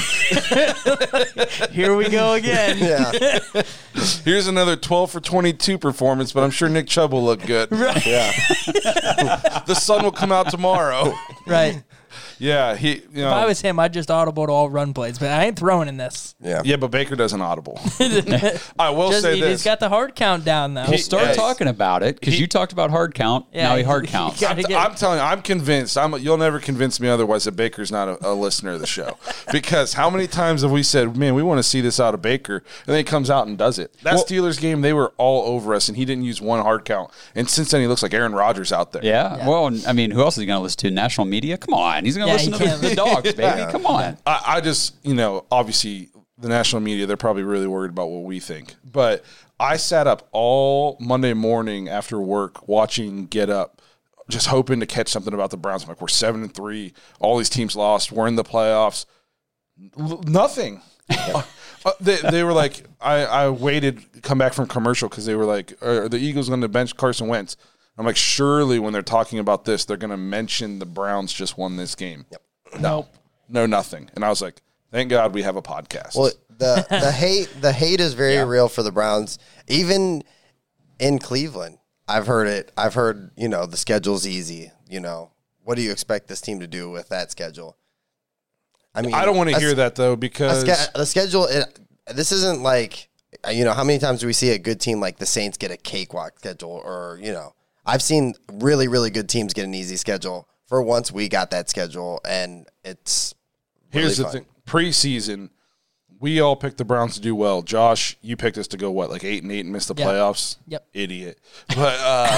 Here we go again. Yeah. Here's another twelve for twenty-two performance, but I'm sure Nick Chubb will look good. Right. Yeah. The sun will come out tomorrow. Right. Yeah, he. You know, If I was him, I'd just audible to all run plays, but I ain't throwing in this. Yeah. yeah, but Baker doesn't audible. I will Just, say he, this. He's got the hard count down, though. We'll start Yes. talking about it because He- you talked about hard count. Yeah, now he he- hard he counts. got- I'm, gotta t- get- I'm telling you, I'm convinced. I'm. You'll never convince me otherwise that Baker's not a, a listener of the show, because how many times have we said, "Man, we want to see this out of Baker," and then he comes out and does it. That Well- Steelers game, they were all over us, and he didn't use one hard count. And since then, he looks like Aaron Rodgers out there. Yeah. Well, I mean, who else is he going to listen to? National media? Come on. He's going to Yeah, listen he to the, can't. the dogs, baby. Yeah. Come on. I, I just, you know, obviously the national media, they're probably really worried about what we think. But I sat up all Monday morning after work watching Get Up, just hoping to catch something about the Browns. I'm like, we're seven and three. All these teams lost. We're in the playoffs. L- nothing. uh, they, they were like, I, I waited, come back from commercial because they were like, are the Eagles going to bench Carson Wentz? I'm like, surely when they're talking about this, they're going to mention the Browns just won this game. Yep. No, no, nothing. And I was like, thank God we have a podcast. Well, the the hate the hate is very Yeah. real for the Browns. Even in Cleveland, I've heard it. I've heard, you know, the schedule's easy. You know, what do you expect this team to do with that schedule? I mean, I don't want to a- hear that though a because ske- the schedule. It, this isn't like, you know, how many times do we see a good team like the Saints get a cakewalk schedule, or, you know, I've seen really really good teams get an easy schedule. For once, we got that schedule, and it's really here's the fun. thing: preseason, we all picked the Browns to do well. Josh, you picked us to go what, like eight and eight and miss the Yep. playoffs? Yep. Idiot. But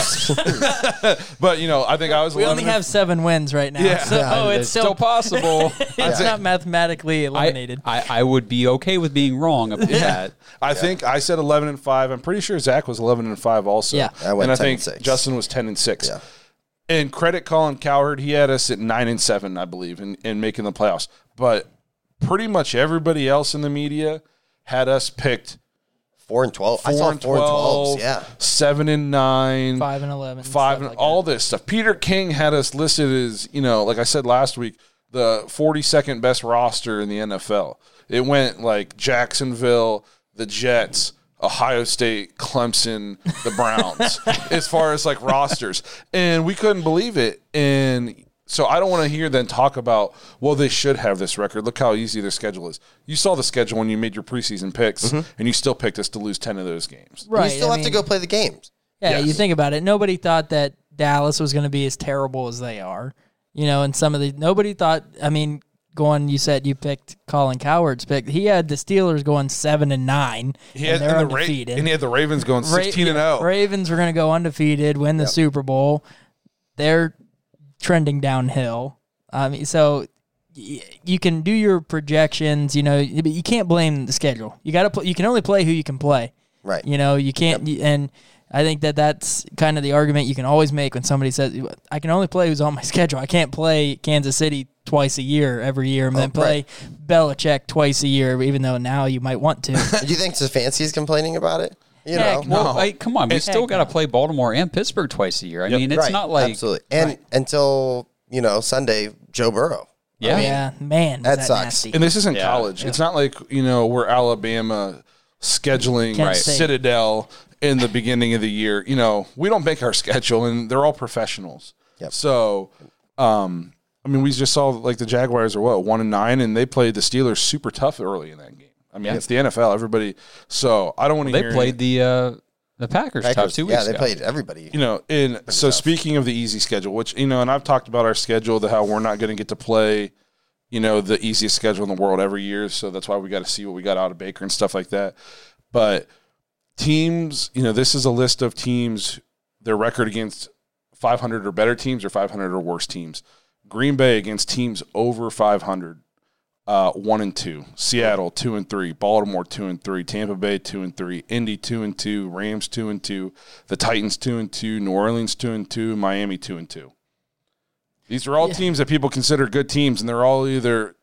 uh, but you know, I think I was. We eleven only have seven wins right now. Yeah. So Yeah, it's, it's still, still possible. it's not mathematically I, eliminated. I, I would be okay with being wrong about that. I think I said eleven and five. I'm pretty sure Zach was eleven and five also. Yeah. I went and I ten think and six. Justin was ten and six. Yeah. And credit Colin Cowherd, he had us at nine and seven, I believe, in, in making the playoffs. But pretty much everybody else in the media had us picked Four and twelve. four I saw and four and twelve, twelves. Yeah. seven and nine, Five and eleven. five stuff and like all that. this stuff. Peter King had us listed as, you know, like I said last week, the forty-second best roster in the N F L. It went like Jacksonville, the Jets, Ohio State, Clemson, the Browns, as far as like rosters. And we couldn't believe it. And so I don't want to hear them talk about, well, they should have this record. Look how easy their schedule is. You saw the schedule when you made your preseason picks, and you still picked us to lose ten of those games. Right. You still I have to mean, go play the games. Yeah, Yes. you think about it. Nobody thought that Dallas was going to be as terrible as they are. You know, and some of the nobody thought. I mean, going. You said you picked Colin Cowherd's pick. He had the Steelers going seven and nine. He had, and they're and, the Ra- undefeated. and he had the Ravens going Ra- sixteen and oh. Ravens were going to go undefeated, win the Super Bowl. They're trending downhill. I mean, so y- you can do your projections. You know, but you can't blame the schedule. You got to. Pl- you can only play who you can play. Right. You know, you can't. y And I think that that's kind of the argument you can always make when somebody says, "I can only play who's on my schedule. I can't play Kansas City twice a year, every year, and Oh, then play right. Belichick twice a year, even though now you might want to." Do you think Stefanski's complaining about it? You Heck know, Well, like, come on. We Heck still got to no. play Baltimore and Pittsburgh twice a year. I Yep. mean, it's right, not like. absolutely. And Right. until, you know, Sunday, Joe Burrow. Yeah. Yeah, man, was That that, sucks. nasty. And this isn't Yeah. college. It's not like, you know, we're Alabama scheduling Kent State. Citadel in the beginning of the year. You know, we don't make our schedule, and they're all professionals. Yep. So, um, I mean, we just saw like the Jaguars are what, one and nine, and they played the Steelers super tough early in that game. I mean, it's the N F L. Everybody. So I don't want to They hear played the uh, the Packers, tough Packers, two weeks yeah, they ago. played everybody. You know, and so speaking of the easy schedule, which, you know, and I've talked about our schedule, the how we're not going to get to play, you know, the easiest schedule in the world every year. So that's why we got to see what we got out of Baker and stuff like that. But teams, you know, this is a list of teams, their record against five hundred or better teams or five hundred or worse teams. Green Bay against teams over five hundred. Uh, one and two, Seattle two and three, Baltimore two and three, Tampa Bay two and three, Indy two and two, Rams two and two, the Titans two and two, New Orleans two and two, Miami two and two. These are all Yeah. teams that people consider good teams, and they're all either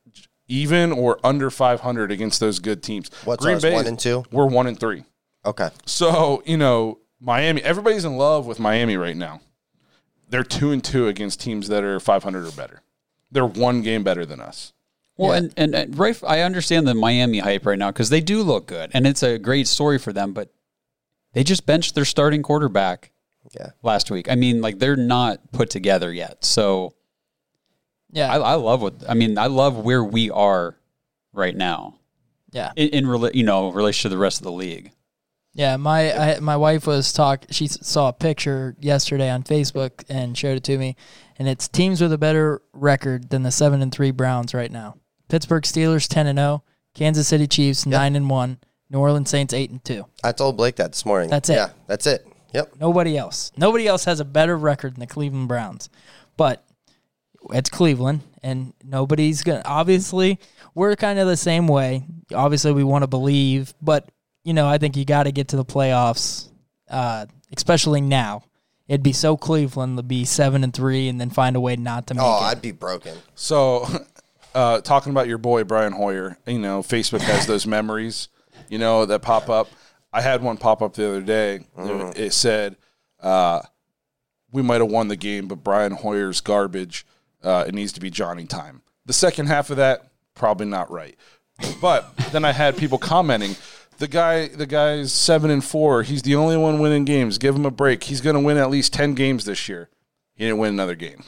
even or under five hundred against those good teams. What's Green ours, Bay, one and two? We're one and three. Okay. So, you know, Miami, everybody's in love with Miami right now. They're two and two against teams that are five hundred or better. They're one game better than us. Well, Yeah. and, and, and right, I understand the Miami hype right now because they do look good, and it's a great story for them, but they just benched their starting quarterback Yeah. last week. I mean, like, they're not put together yet. So, Yeah. I, I love what, I mean, I love where we are right now yeah. in, in rela- you know, relation to the rest of the league. Yeah, my I, my wife was talk. She s- saw a picture yesterday on Facebook and showed it to me, and it's teams with a better record than the seven and three Browns right now. Pittsburgh Steelers ten and zero, Kansas City Chiefs nine and one, New Orleans Saints eight and two. I told Blake that this morning. That's it. Yeah, that's it. Yep. Nobody else. Nobody else has a better record than the Cleveland Browns, but it's Cleveland, and nobody's gonna. Obviously, we're kind of the same way. Obviously, we want to believe, but. You know, I think you got to get to the playoffs, uh, especially now. It'd be so Cleveland to be seven and three, and then find a way not to make Oh, it. I'd be broken. So, uh, talking about your boy Brian Hoyer, you know, Facebook has those memories, you know, that pop up. I had one pop up the other day. Mm-hmm. It said, uh, "We might have won the game, but Brian Hoyer's garbage. Uh, it needs to be Johnny time." The second half of that, probably not right. But then I had people commenting. The guy, the guy's seven and four. He's the only one winning games. Give him a break. He's going to win at least ten games this year. He didn't win another game.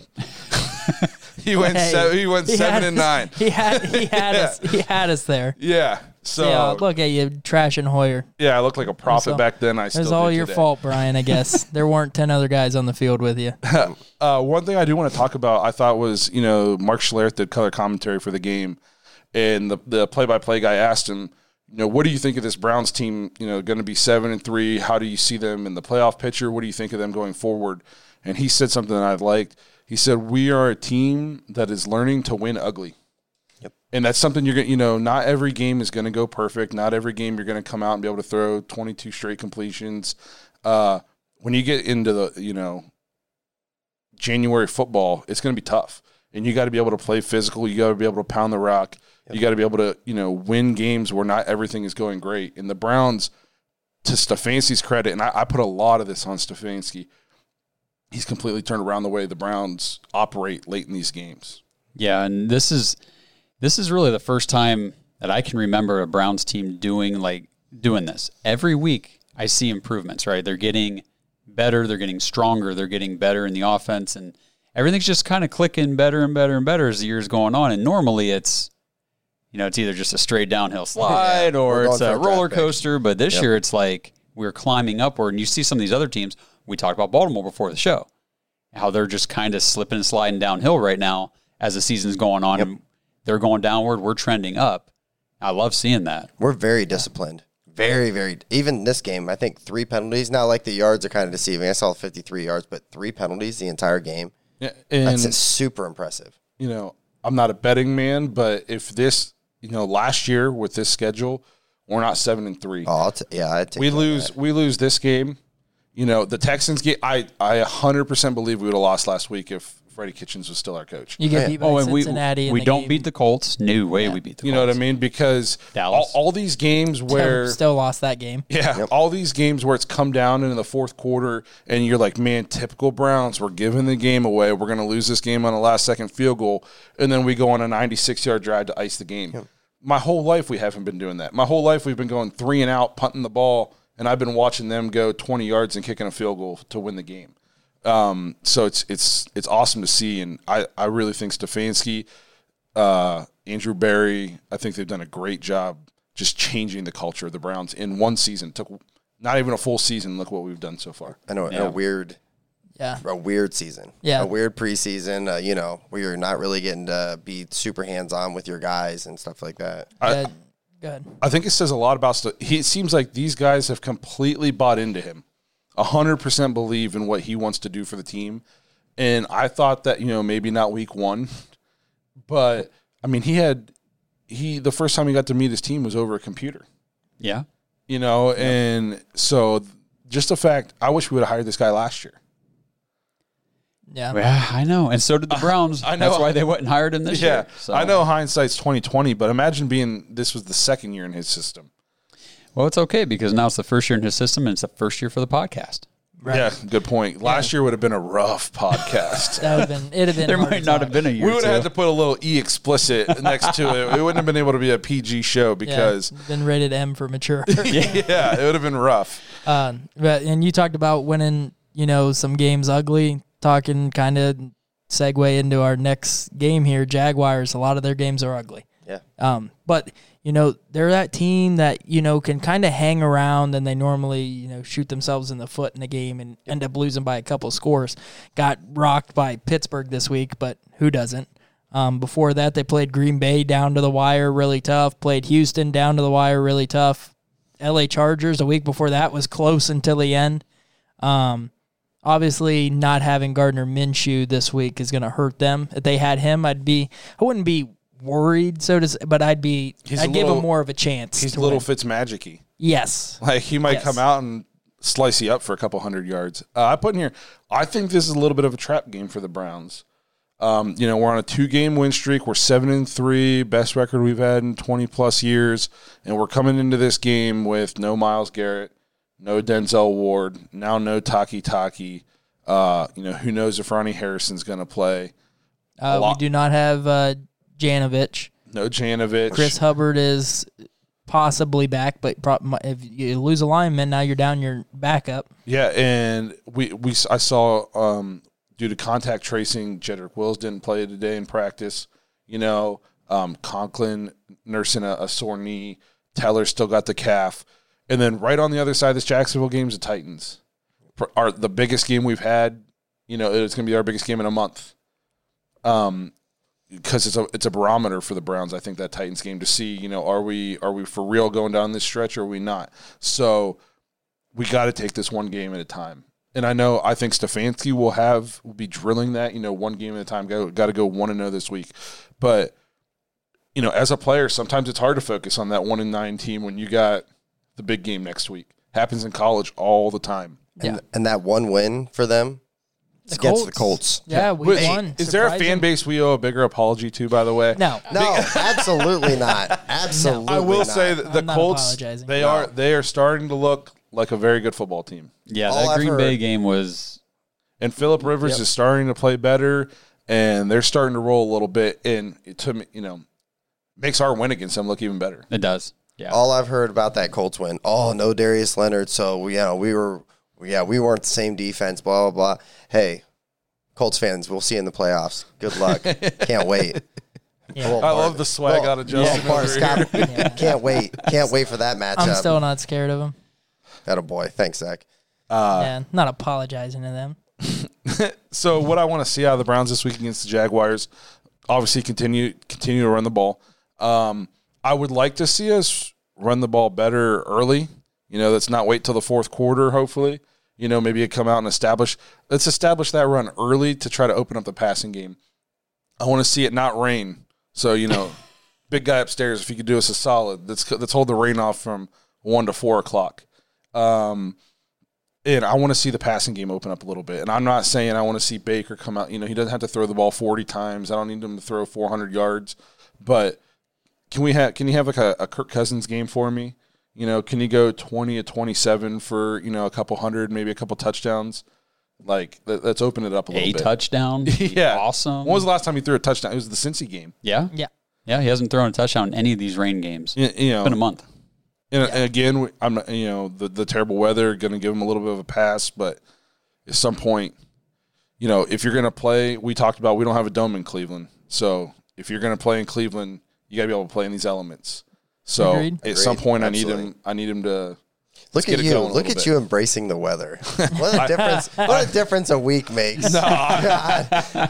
he went. Hey, seven, he went he seven had and us- nine. He had he had Yeah. us he had us there. Yeah. So yeah, look at you, trashing Hoyer. yeah, I looked like a prophet So, back then. I It still was all do your today. fault, Brian. I guess there weren't ten other guys on the field with you. Uh, one thing I do want to talk about, I thought was, you know, Mark Schlereth did color commentary for the game, and the the play by play guy asked him, you know, what do you think of this Browns team? You know, going to be seven and three. How do you see them in the playoff picture? What do you think of them going forward? And he said something that I liked. He said, "We are a team that is learning to win ugly." Yep. And that's something you're going to, you know, not every game is going to go perfect. Not every game you're going to come out and be able to throw twenty-two straight completions. Uh, when you get into the, you know, January football, it's going to be tough. And you got to be able to play physical. You got to be able to pound the rock. Yep. You got to be able to, you know, win games where not everything is going great. And the Browns, to Stefanski's credit, and I, I put a lot of this on Stefanski, he's completely turned around the way the Browns operate late in these games. Yeah, and this is this is really the first time that I can remember a Browns team doing like doing this. Every week I see improvements, right? They're getting better, they're getting stronger, they're getting better in the offense, and everything's just kind of clicking better and better and better as the year's going on. And normally it's, you know, it's either just a straight downhill slide Yeah, or we're it's going a for a roller draft pick. coaster. But this Yep. year it's like we're climbing upward. And you see some of these other teams, we talked about Baltimore before the show, how they're just kind of slipping and sliding downhill right now as the season's going on. Yep. And they're going downward, we're trending up. I love seeing that. We're very disciplined. Very, very. Even this game, I think three penalties. Now, like the yards are kind of deceiving. I saw fifty-three yards, but three penalties the entire game. Yeah, and That's super impressive. you know, I'm not a betting man, but if this, you know, last year with this schedule, we're not seven and three. Oh, I'll t- yeah, I'd take we that. lose. We lose this game. You know, the Texans game. I I one hundred percent believe we would have lost last week if Freddie Kitchens was still our coach. You get beat by Oh, and we, Cincinnati. in we the don't game. beat the Colts. No way we beat the You Colts. know what I mean? Because all, Dallas. all these games where still lost that game. Yeah, Yep. all these games where it's come down into the fourth quarter and you're like, man, typical Browns, we're giving the game away. We're going to lose this game on a last-second field goal, and then we go on a ninety-six-yard drive to ice the game. Yep. My whole life we haven't been doing that. My whole life we've been going three and out, punting the ball, and I've been watching them go twenty yards and kicking a field goal to win the game. Um, so it's it's it's awesome to see, and I, I really think Stefanski, uh, Andrew Berry, I think they've done a great job just changing the culture of the Browns in one season. It took not even a full season. Look what we've done so far. I know Yeah. a weird, Yeah. a weird season. Yeah. a weird preseason. Uh, you know, where you're not really getting to be super hands on with your guys and stuff like that. Good. Good. I think it says a lot about St- he. It seems like these guys have completely bought into him, a hundred percent believe in what he wants to do for the team. And I thought that, you know, maybe not week one, but I mean, he had he the first time he got to meet his team was over a computer. Yeah. You know, and so just the fact, I wish we would have hired this guy last year. Yeah. Yeah, I know. And so did the Browns. I know. That's why they went and hired him this yeah, year. So. I know hindsight's twenty twenty, but imagine being this was the second year in his system. Well, it's okay because now it's the first year in his system and it's the first year for the podcast. Right. Yeah, good point. Last yeah. year would have been a rough podcast. That would have been. It'd have been. There might not have been a year. We would have too. had to put a little e explicit next to it. We wouldn't have been able to be a P G show because yeah, been rated M for mature. yeah, it would have been rough. Uh, but and you talked about winning, you know, some games ugly. Talking kind of segue into our next game here. Jaguars. A lot of their games are ugly. Yeah. Um, but. You know, they're that team that, you know, can kind of hang around and they normally, you know, shoot themselves in the foot in a game and end up losing by a couple of scores. Got rocked by Pittsburgh this week, but who doesn't? Um, before that, they played Green Bay down to the wire really tough, played Houston down to the wire really tough. L A Chargers a week before that was close until the end. Um, obviously, not having Gardner Minshew this week is going to hurt them. If they had him, I'd be, I wouldn't be worried, so to say, but I'd be, he's I'd give little, him more of a chance. He's a little Fitzmagic-y. Yes. Like, he might yes. come out and slice you up for a couple hundred yards. Uh, I put in here, I think this is a little bit of a trap game for the Browns. Um, you know, we're on a two-game win streak. We're seven and three, best record we've had in twenty-plus years, and we're coming into this game with no Myles Garrett, no Denzel Ward, now no Taki Taki. Uh, you know, who knows if Ronnie Harrison's going to play. Uh, we do not have uh, Janovich. No Janovich. Chris Hubbard is possibly back, but if you lose a lineman, now you're down your backup. Yeah, and we we I saw um, due to contact tracing, Jedrick Wills didn't play today in practice. You know, um, Conklin nursing a, a sore knee. Teller still got the calf. And then right on the other side of this Jacksonville game is the Titans. Our, the biggest game we've had, you know, it's going to be our biggest game in a month. Um. Because it's a it's a barometer for the Browns, I think, that Titans game to see, you know, are we are we for real going down this stretch or are we not? So we got to take this one game at a time. And I know I think Stefanski will have will be drilling that, you know, one game at a time. Got got to go one and zero this week. But you know, as a player, sometimes it's hard to focus on that one and nine team when you got the big game next week. Happens in college all the time. And, yeah. and that one win for them. The against Colts. the Colts. Yeah, we Wait, won. Is there a fan base we owe a bigger apology to, by the way? No. No, absolutely not. Absolutely I will not. say that the I'm not Colts, apologizing. they No. are they are starting to look like a very good football team. Yeah, All that I've Green heard- Bay game was... And Phillip Rivers Yep. is starting to play better, and they're starting to roll a little bit. And it to me, you know, makes our win against them look even better. It does. Yeah. All I've heard about that Colts win, oh, no Darius Leonard, so we, you know, we were, yeah, we weren't the same defense, blah, blah, blah. Hey, Colts fans, we'll see you in the playoffs. Good luck. Can't wait. Yeah. I Bart, love the swag little, out of Justin. Bart over Scott, here. Yeah. Can't wait. Can't wait for that matchup. I'm still not scared of them. Attaboy. Thanks, Zach. Uh, yeah, not apologizing to them. So what I want to see out of the Browns this week against the Jaguars, obviously continue continue to run the ball. Um, I would like to see us run the ball better early. You know, let's not wait till the fourth quarter, hopefully. You know, maybe come out and establish – let's establish that run early to try to open up the passing game. I want to see it not rain. So, you know, big guy upstairs, if you could do us a solid, let's let's hold the rain off from one to four o'clock. Um, and I want to see the passing game open up a little bit. And I'm not saying I want to see Baker come out. You know, he doesn't have to throw the ball forty times. I don't need him to throw four hundred yards. But can we have? Can you have like a, a Kirk Cousins game for me? You know, can you go twenty to twenty-seven for, you know, a couple hundred, maybe a couple touchdowns? Like, let, let's open it up a little A bit. touchdown? Yeah. Awesome. When was the last time he threw a touchdown? It was the Cincy game. Yeah? Yeah. Yeah, he hasn't thrown a touchdown in any of these rain games. You, you know, It's been a month. And, and again, we- I'm not, you know, the, the terrible weather, going to give him a little bit of a pass, but at some point, you know, if you're going to play, we talked about we don't have a dome in Cleveland. So if you're going to play in Cleveland, you got to be able to play in these elements. So Agreed. at some Agreed. point, Absolutely. I need him. I need him to Look get at it you. going a Look little at bit. you embracing the weather. What a difference. What a difference a week makes. God.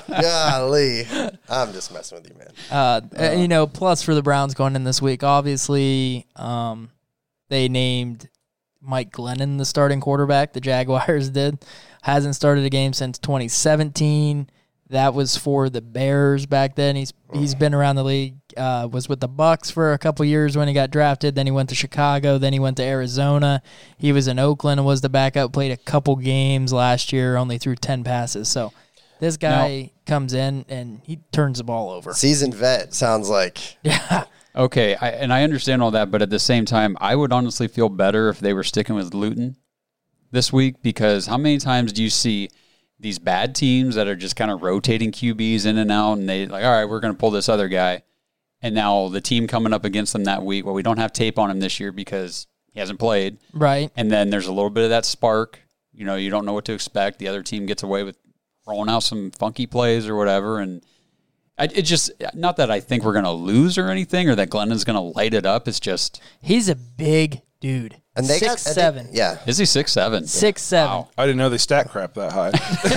Golly. I'm just messing with you, man. Uh, uh, you know, plus for the Browns going in this week, obviously, um, they named Mike Glennon the starting quarterback. The Jaguars did. Hasn't started a game since twenty seventeen. That was for the Bears back then. He's he's been around the league. Uh, was with the Bucks for a couple years when he got drafted. Then he went to Chicago. Then he went to Arizona. He was in Oakland and was the backup. Played a couple games last year. Only threw ten passes. So This guy now, comes in and he turns the ball over. Seasoned vet sounds like. Yeah. Okay, I, and I understand all that, but at the same time, I would honestly feel better if they were sticking with Luton this week, because how many times do you see these bad teams that are just kind of rotating Q Bs in and out, and they like, all right, we're going to pull this other guy, and now the team coming up against them that week, well, we don't have tape on him this year because he hasn't played. Right. And then there's a little bit of that spark. You know, you don't know what to expect. The other team gets away with rolling out some funky plays or whatever, and I, it just, not that I think we're going to lose or anything, or that Glennon's going to light it up. It's just he's a big dude. And they six got, seven. They, yeah, is he six seven? Six seven. Wow. I didn't know they stat crap that high.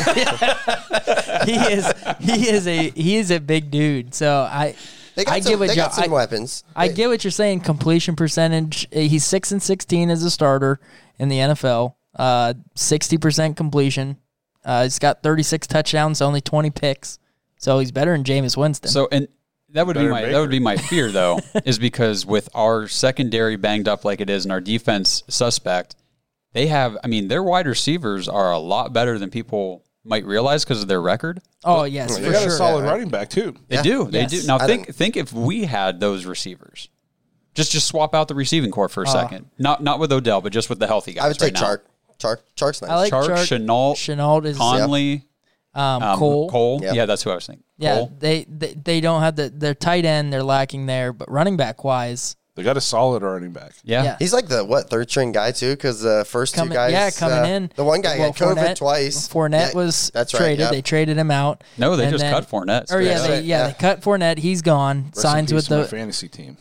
he is. He is a. He is a big dude. So I. They got I some, get what they got some I, weapons. I they, get what you're saying. Completion percentage. He's six and sixteen as a starter in the N F L. Uh, sixty percent completion. Uh, he's got thirty-six touchdowns, only twenty picks. So he's better than Jameis Winston. So and that would Better be my Baker. that would be my fear though, is because with our secondary banged up like it is and our defense suspect, they have. I mean, their wide receivers are a lot better than people might realize because of their record. Oh yes, they for got sure. a solid Yeah. running back too. They Yeah. do. They Yes. do. Now I think think- think if we had those receivers. Just just swap out the receiving core for a Uh, second. Not not with Odell, but just with the healthy guys. I would right take now. Chark. Chark. Chark's nice. I like Chark, Chark. Chenault, Chenault is Conley, um, um, Cole. Cole. Yep. Yeah, that's who I was thinking. Yeah, Cole. they, they they don't have the their tight end. They're lacking there, but running back wise, They got a solid running back. Yeah. yeah. He's like the what third string guy too, because the first Coming, two guys, yeah, coming uh, in. The one guy Well, got COVID Fournette- twice. Fournette Yeah, was that's right, traded. yep. They traded him out. No, they And just then- cut Fournette. Or yeah, straight they, up. yeah, Yeah. they cut Fournette. He's gone. Rest in signs peace with to my the fantasy team.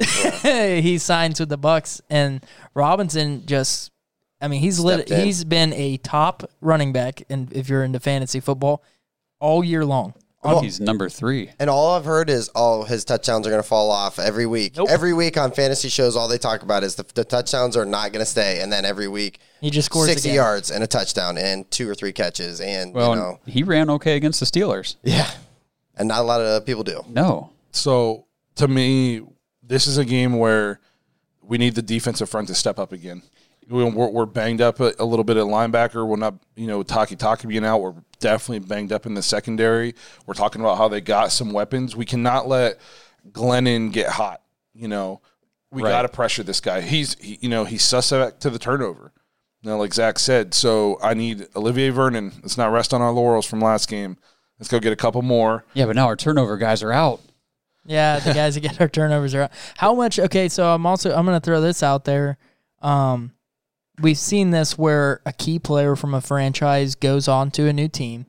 he signs with the Bucks, and Robinson just. I mean, he's lit, Stepped in. he's been a top running back, and if you're into fantasy football, all year long. Oh, he's number three. And all I've heard is, oh, his touchdowns are going to fall off every week. Nope. Every week on fantasy shows, all they talk about is the, the touchdowns are not going to stay. And then every week, He just scores sixty again. yards and a touchdown and two or three catches. And, Well, you know, he ran okay against the Steelers. yeah. And not a lot of people do. No. So to me, this is a game where we need the defensive front to step up again. We're, we're banged up a, a little bit at linebacker. We're not, you know, Taki Taki being out. We're definitely banged up in the secondary. We're talking about how they got some weapons. We cannot let Glennon get hot. You know, we Right. got to pressure this guy. He's, he, you know, he's suspect to the turnover. You know, like Zach said. So I need Olivier Vernon. Let's not rest on our laurels from last game. Let's go get a couple more. Yeah, but now our turnover guys are out. Yeah, the guys that get our turnovers are out. How much? Okay, so I'm also I'm going to throw this out there. Um, we've seen this where a key player from a franchise goes on to a new team,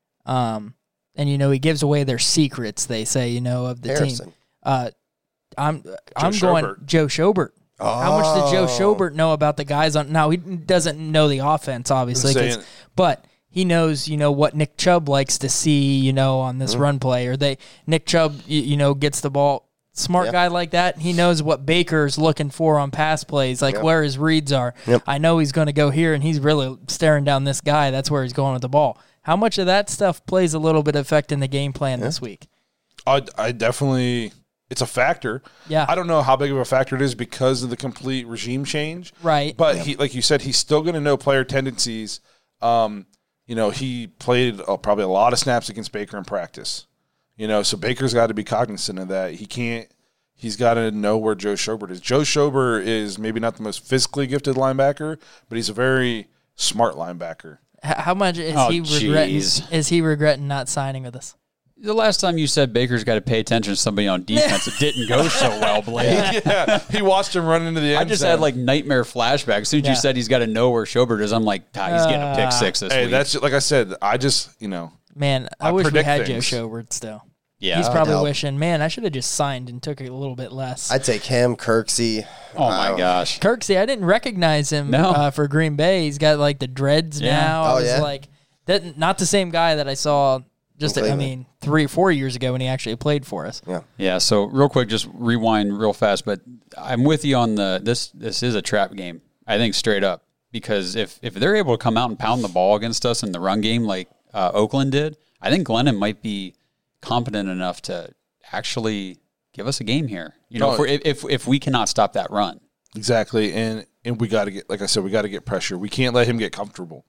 um, and you know he gives away their secrets. They say, you know, of the Harrison. team. Uh, I'm I'm going Schobert. Joe Schobert. How much did Joe Oh. Schobert know about the guys on? Now he doesn't know the offense, obviously, 'cause- saying- but he knows, you know, what Nick Chubb likes to see, you know, on this run play. Or they Nick Chubb, you, you know, gets the ball. Smart Yep. guy like that. He knows what Baker's looking for on pass plays, like Yep. where his reads are. Yep. I know he's going to go here, and he's really staring down this guy. That's where he's going with the ball. How much of that stuff plays a little bit of effect in the game plan this week? I, I definitely, it's a factor. Yeah. I don't know how big of a factor it is because of the complete regime change. Right. But he, like you said, he's still going to know player tendencies. Um, you know, he played uh, probably a lot of snaps against Baker in practice. You know, so Baker's got to be cognizant of that. He can't. He's got to know where Joe Schobert is. Joe Schobert is maybe not the most physically gifted linebacker, but he's a very smart linebacker. H- How much is Oh, he regretting? jeez. Is he regretting not signing with us? The last time you said Baker's got to pay attention to somebody on defense, it didn't go so well, Blake. Yeah, he watched him run into the end I just zone. had like nightmare flashbacks. As soon as Yeah. you said he's got to know where Schobert is, I'm like, ah, he's getting a pick six this Hey, week. that's like I said. I just you know. Man, I, I wish we predict had things. Joe Schobert still. yeah. He's probably help. wishing, man, I should have just signed and took it a little bit less. I'd take him, Kirksey. oh my uh, gosh. Kirksey, I didn't recognize him No. uh, for Green Bay. He's got like the dreads Yeah. now. I Oh, was yeah? like, that, not the same guy that I saw just, In I Cleveland. mean, three or four years ago when he actually played for us. Yeah. Yeah, so real quick, just rewind real fast, but I'm with you on the this this is a trap game, I think, straight up. Because if, if they're able to come out and pound the ball against us in the run game like uh, Oakland did, I think Glennon might be competent enough to actually give us a game here. You know, Oh. if, we're, if if we cannot stop that run. Exactly, and and we got to get, like I said, we got to get pressure. We can't let him get comfortable.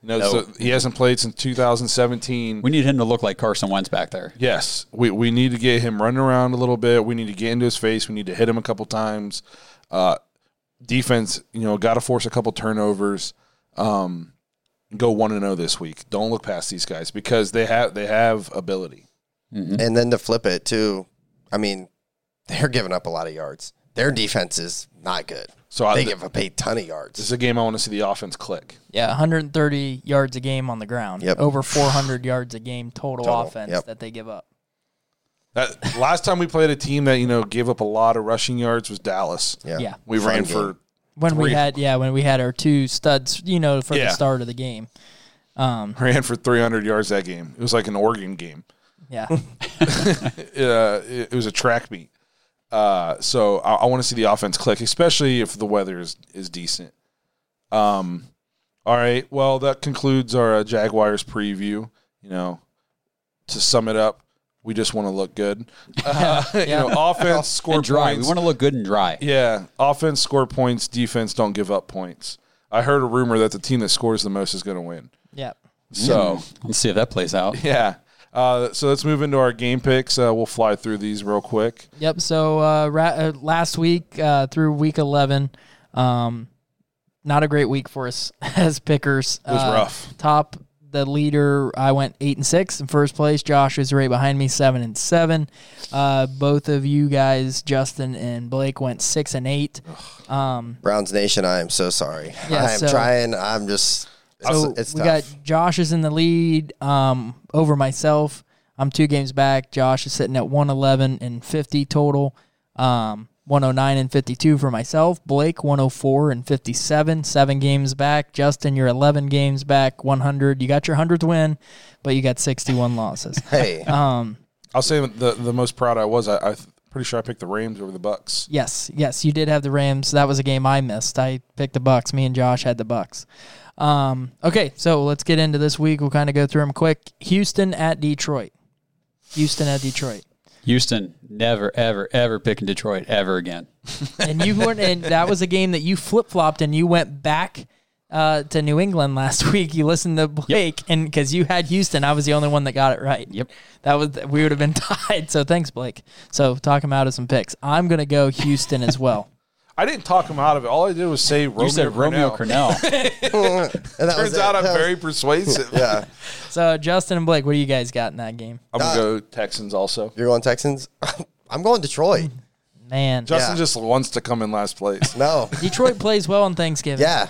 You know, No. so he hasn't played since two thousand seventeen. We need him to look like Carson Wentz back there. Yes, we we need to get him running around a little bit. We need to get into his face. We need to hit him a couple times. Uh, defense, you know, got to force a couple turnovers. Um, go one and zero this week. Don't look past these guys because they have they have ability. Mm-hmm. And then to flip it too, I mean, they're giving up a lot of yards. Their defense is not good. So I, they give up a ton of yards. This is a game I want to see the offense click. Yeah, one hundred thirty yards a game on the ground. Yep. Over four hundred yards a game total, Total, offense yep. that they give up. That last time we played a team that you know gave up a lot of rushing yards was Dallas. Yeah, Yeah. we Fun ran game. for When we three- had yeah, when we had our two studs, you know, for Yeah. the start of the game. Um, ran for three hundred yards that game. It was like an Oregon game. yeah. uh, it, it was a track meet. Uh, so I, I want to see the offense click, especially if the weather is, is decent. Um, all right. Well, that concludes our uh, Jaguars preview. You know, to sum it up, we just want to look good. Uh, you know, offense score And dry. points. We want to look good and dry. Yeah, offense score points. Defense don't give up points. I heard a rumor that the team that scores the most is going to win. Yeah. So Let's see if that plays out. yeah. Uh, so let's move into our game picks. Uh, we'll fly through these real quick. Yep. So uh, ra- uh, last week uh, through week eleven, um, not a great week for us as pickers. It was Uh, rough. Top the leader, I went eight and six in first place. Josh is right behind me, seven and seven. Uh, both of you guys, Justin and Blake, went six and eight. Um, Browns Nation, I am so sorry. Yeah, I am so- trying. I'm just. It's, So it's we tough. got Josh is in the lead um, over myself. I'm two games back. Josh is sitting at one eleven and fifty total. Um, one oh nine and fifty-two for myself. Blake, one oh four and fifty-seven. Seven games back. Justin, you're eleven games back. one hundred. You got your hundredth win, but you got sixty-one losses. Hey, Um, I'll say the the most proud I was. I, I'm pretty sure I picked the Rams over the Bucks. yes, yes, you did have the Rams. That was a game I missed. I picked the Bucks. Me and Josh had the Bucks. Um, okay, so let's get into this week. We'll kind of go through them quick. Houston at Detroit. Houston at Detroit. Houston, never, ever, ever picking Detroit ever again. And you weren't, and that was a game that you flip flopped and you went back uh, to New England last week. You listened to Blake, yep. and because you had Houston, I was the only one that got it right. Yep, that was we would have been tied. So thanks, Blake. So talk him out of some picks. I'm gonna go Houston as well. I didn't talk him out of it. All I did was say Romeo You said Romeo Cornell. Cornell. Turns out I'm very persuasive. Yeah. So Justin and Blake, what do you guys got in that game? I'm going to go Texans also. You're going Texans? I'm going Detroit. Man. Justin Yeah. just wants to come in last place. No. Detroit plays well on Thanksgiving. Yeah.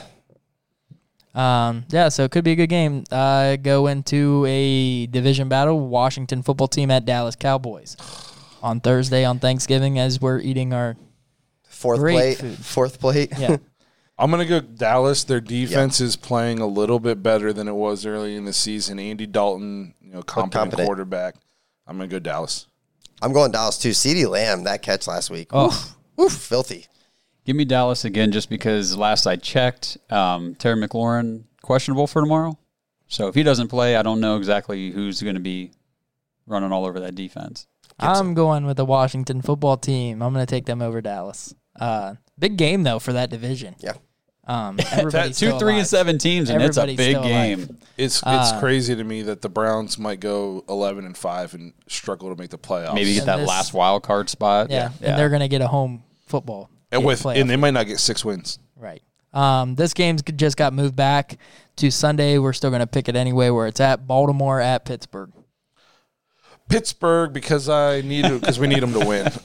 Um, yeah, so it could be a good game. Uh, go into a division battle, Washington football team at Dallas Cowboys on Thursday on Thanksgiving as we're eating our Fourth great plate. food. Fourth plate. Yeah. I'm going to go Dallas. Their defense is playing a little bit better than it was early in the season. Andy Dalton, you know, competent, competent. quarterback. I'm going to go Dallas. I'm going Dallas too. CeeDee Lamb, that catch last week. Oh. Oof, oof, filthy. Give me Dallas again just because last I checked, um, Terry McLaurin questionable for tomorrow. So if he doesn't play, I don't know exactly who's going to be running all over that defense. I'm going with the Washington football team. I'm going to take them over Dallas. Uh, big game, though, for that division. Yeah. Um, everybody's Two, still three, alive. and seven teams, and it's a Everybody's big still alive. game. It's it's Uh, crazy to me that the Browns might go eleven and five and struggle to make the playoffs. Maybe get And that this- last wild card spot. Yeah, and they're going to get a home football. and game with playoff. and they might not get six wins. Right. Um, this game's just got moved back to Sunday. We're still going to pick it anyway where it's at. Baltimore at Pittsburgh. Pittsburgh because I need because we need them to win.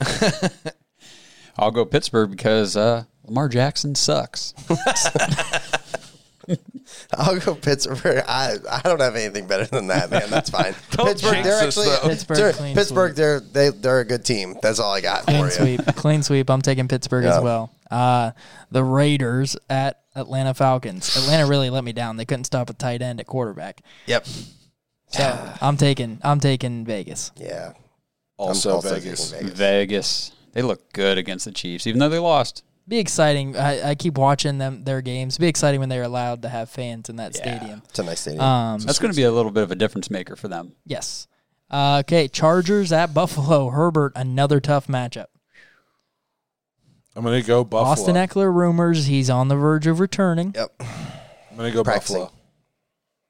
I'll go Pittsburgh because uh, Lamar Jackson sucks. I'll go Pittsburgh. I I don't have anything better than that, man. That's fine. Don't Pittsburgh, jinx they're us, actually though. Pittsburgh, they're- clean Pittsburgh. sweep. They're they they're a good team. That's all I got Clean for you. sweep. Clean sweep. I'm taking Pittsburgh Yeah. as well. Uh, the Raiders at Atlanta Falcons. Atlanta really let me down. They couldn't stop a tight end at quarterback. Yep. So I'm taking I'm taking Vegas. Yeah. Also, I'm also Vegas. taking Vegas. Vegas. They look good against the Chiefs, even though they lost. Be exciting. I, I keep watching them their games. Be exciting when they're allowed to have fans in that Yeah. stadium. It's a nice stadium. Um, That's going to be a little bit of a difference maker for them. yes. Uh, okay, Chargers at Buffalo. Herbert, another tough matchup. I'm going to go Buffalo. Austin Eckler rumors he's on the verge of returning. Yep. I'm going to go Practicing. Buffalo.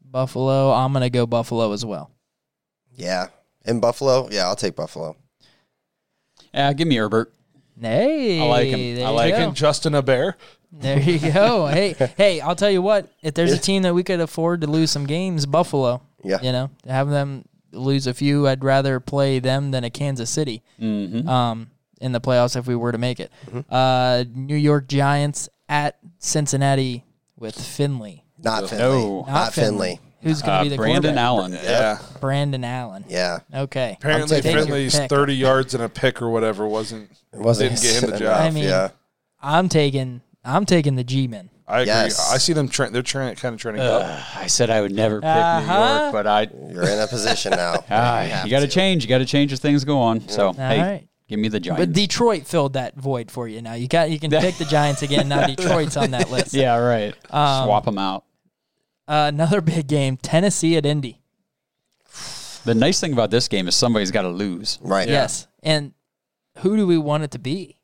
Buffalo. I'm going to go Buffalo as well. Yeah. In Buffalo? Yeah, I'll take Buffalo. Yeah, give me Herbert. Hey. I like him. I like him. Justin Herbert. There you go. hey, hey, I'll tell you what. If there's a team that we could afford to lose some games, Buffalo. Yeah. You know, have them lose a few. I'd rather play them than a Kansas City mm-hmm. um, in the playoffs if we were to make it. Mm-hmm. Uh, New York Giants at Cincinnati with Finley. Not Finley. No. Not, Not Finley. Finley. Who's going to Uh, be the Brandon quarterback? Allen. Yeah. Brandon Allen. Yeah. Okay. Apparently, Take your Finley's pick. thirty yards and a pick or whatever wasn't, It wasn't didn't get him the enough, job. I mean, yeah. I'm taking I'm taking the G-men. I agree. Yes. I see them. Tra- they're trying, kind of trending Uh, up. I said I would never pick Uh-huh. New York, but I. You're in a position now. Ah, You have you got to to. change. You got to change as things go on. So, hey, right. give me the Giants. But Detroit filled that void for you now. You got you can pick the Giants again. Now Detroit's on that list. yeah, right. Um, Swap them out. Uh, another big game, Tennessee at Indy. The nice thing about this game is somebody's got to lose. Right. Yes. And who do we want it to be?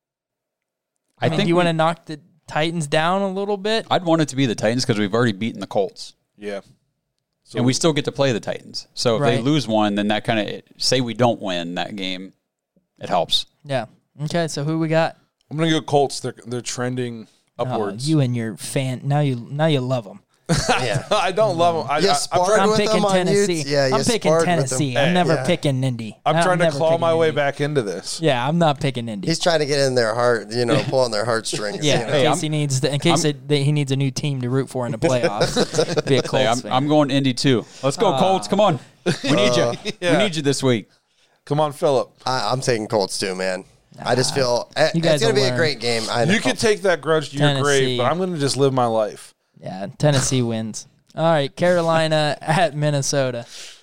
I, I mean, think you we- want to knock the Titans down a little bit? I'd want it to be the Titans because we've already beaten the Colts. Yeah. So and we still get to play the Titans. So if they Right. lose one, then that kind of, say we don't win that game, it helps. Yeah. Okay, so who we got? I'm gonna go Colts. They're they're trending Oh, upwards. you and your fan. Now you now you love them. Yeah. I don't love them. I, You I, I'm sparred trying, I'm with picking them on Tennessee. Utes? Yeah, you I'm picking sparred with them. Tennessee. I'm Hey, never yeah. picking Indy. I'm trying to never claw picking my way Indy. back into this. Yeah, I'm not picking Indy. He's trying to get in their heart, you know, pull on their heartstrings. yeah, you know. Hey, in case I'm- he needs, the, in case it, that he needs a new team to root for in the playoffs. Be a Colts Hey, I'm, fan. I'm going Indy too. Let's go, Colts. Come on. We need you. Yeah. We need you this week. Come on, Philip. I, I'm taking Colts too, man. I just feel eh, You guys it's going to will be a learn. great game. I know. You can take that grudge to your Tennessee. grave, but I'm going to just live my life. Yeah, Tennessee wins. All right, Carolina at Minnesota.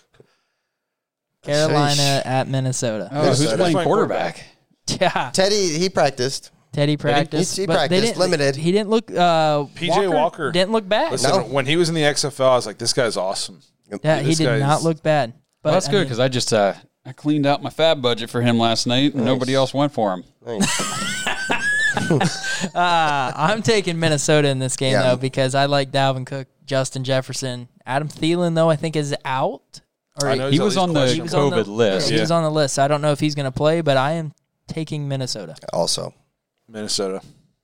Carolina at Minnesota. Oh, who's Minnesota. playing Playing quarterback? Yeah, Teddy, he practiced. Teddy practiced. He- he but they practiced, didn't- limited. He didn't look. Uh, P J Walker. didn't look bad. Listen, No. when he was in the X F L, I was like, this guy's awesome. yeah, he this did guy's- not look bad. But Well, that's I good mean, because I just uh, I cleaned out my fab budget for him last night, and nobody else went for him. Uh, I'm taking Minnesota in this game, Yeah. though, because I like Dalvin Cook, Justin Jefferson. Adam Thielen, though, I think is out. Or I know He he's was at on least the he was on COVID the, list. He Yeah. was on the list. So I don't know if he's going to play, but I am taking Minnesota. Also, Minnesota.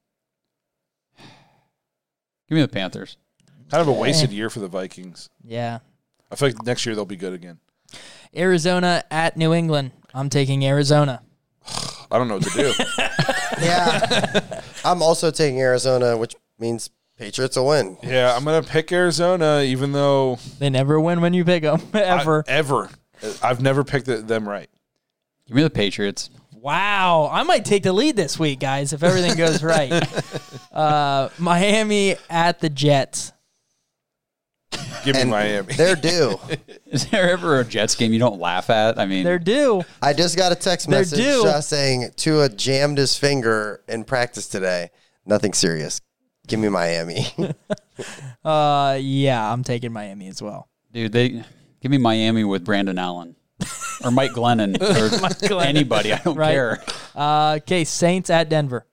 Give me the Panthers. Kind of a wasted year for the Vikings. Yeah. I feel like next year they'll be good again. Arizona at New England. I'm taking Arizona. I don't know what to do. yeah. I'm also taking Arizona, which means Patriots will win. Yeah, I'm going to pick Arizona, even though They never win when you pick them, ever. I, ever. I've never picked the, them right. Give me the Patriots. Wow. I might take the lead this week, guys, if everything goes right. uh, Miami at the Jets. Give me And Miami. They're due. Is there ever a Jets game you don't laugh at? I mean, They're due. I just got a text They're message due. just saying Tua jammed his finger in practice today. Nothing serious. Give me Miami. Uh, yeah, I'm taking Miami as well. dude, they give me Miami with Brandon Allen or Mike Glennon or Mike Glennon. anybody. I don't Right. care. Uh, okay, Saints at Denver.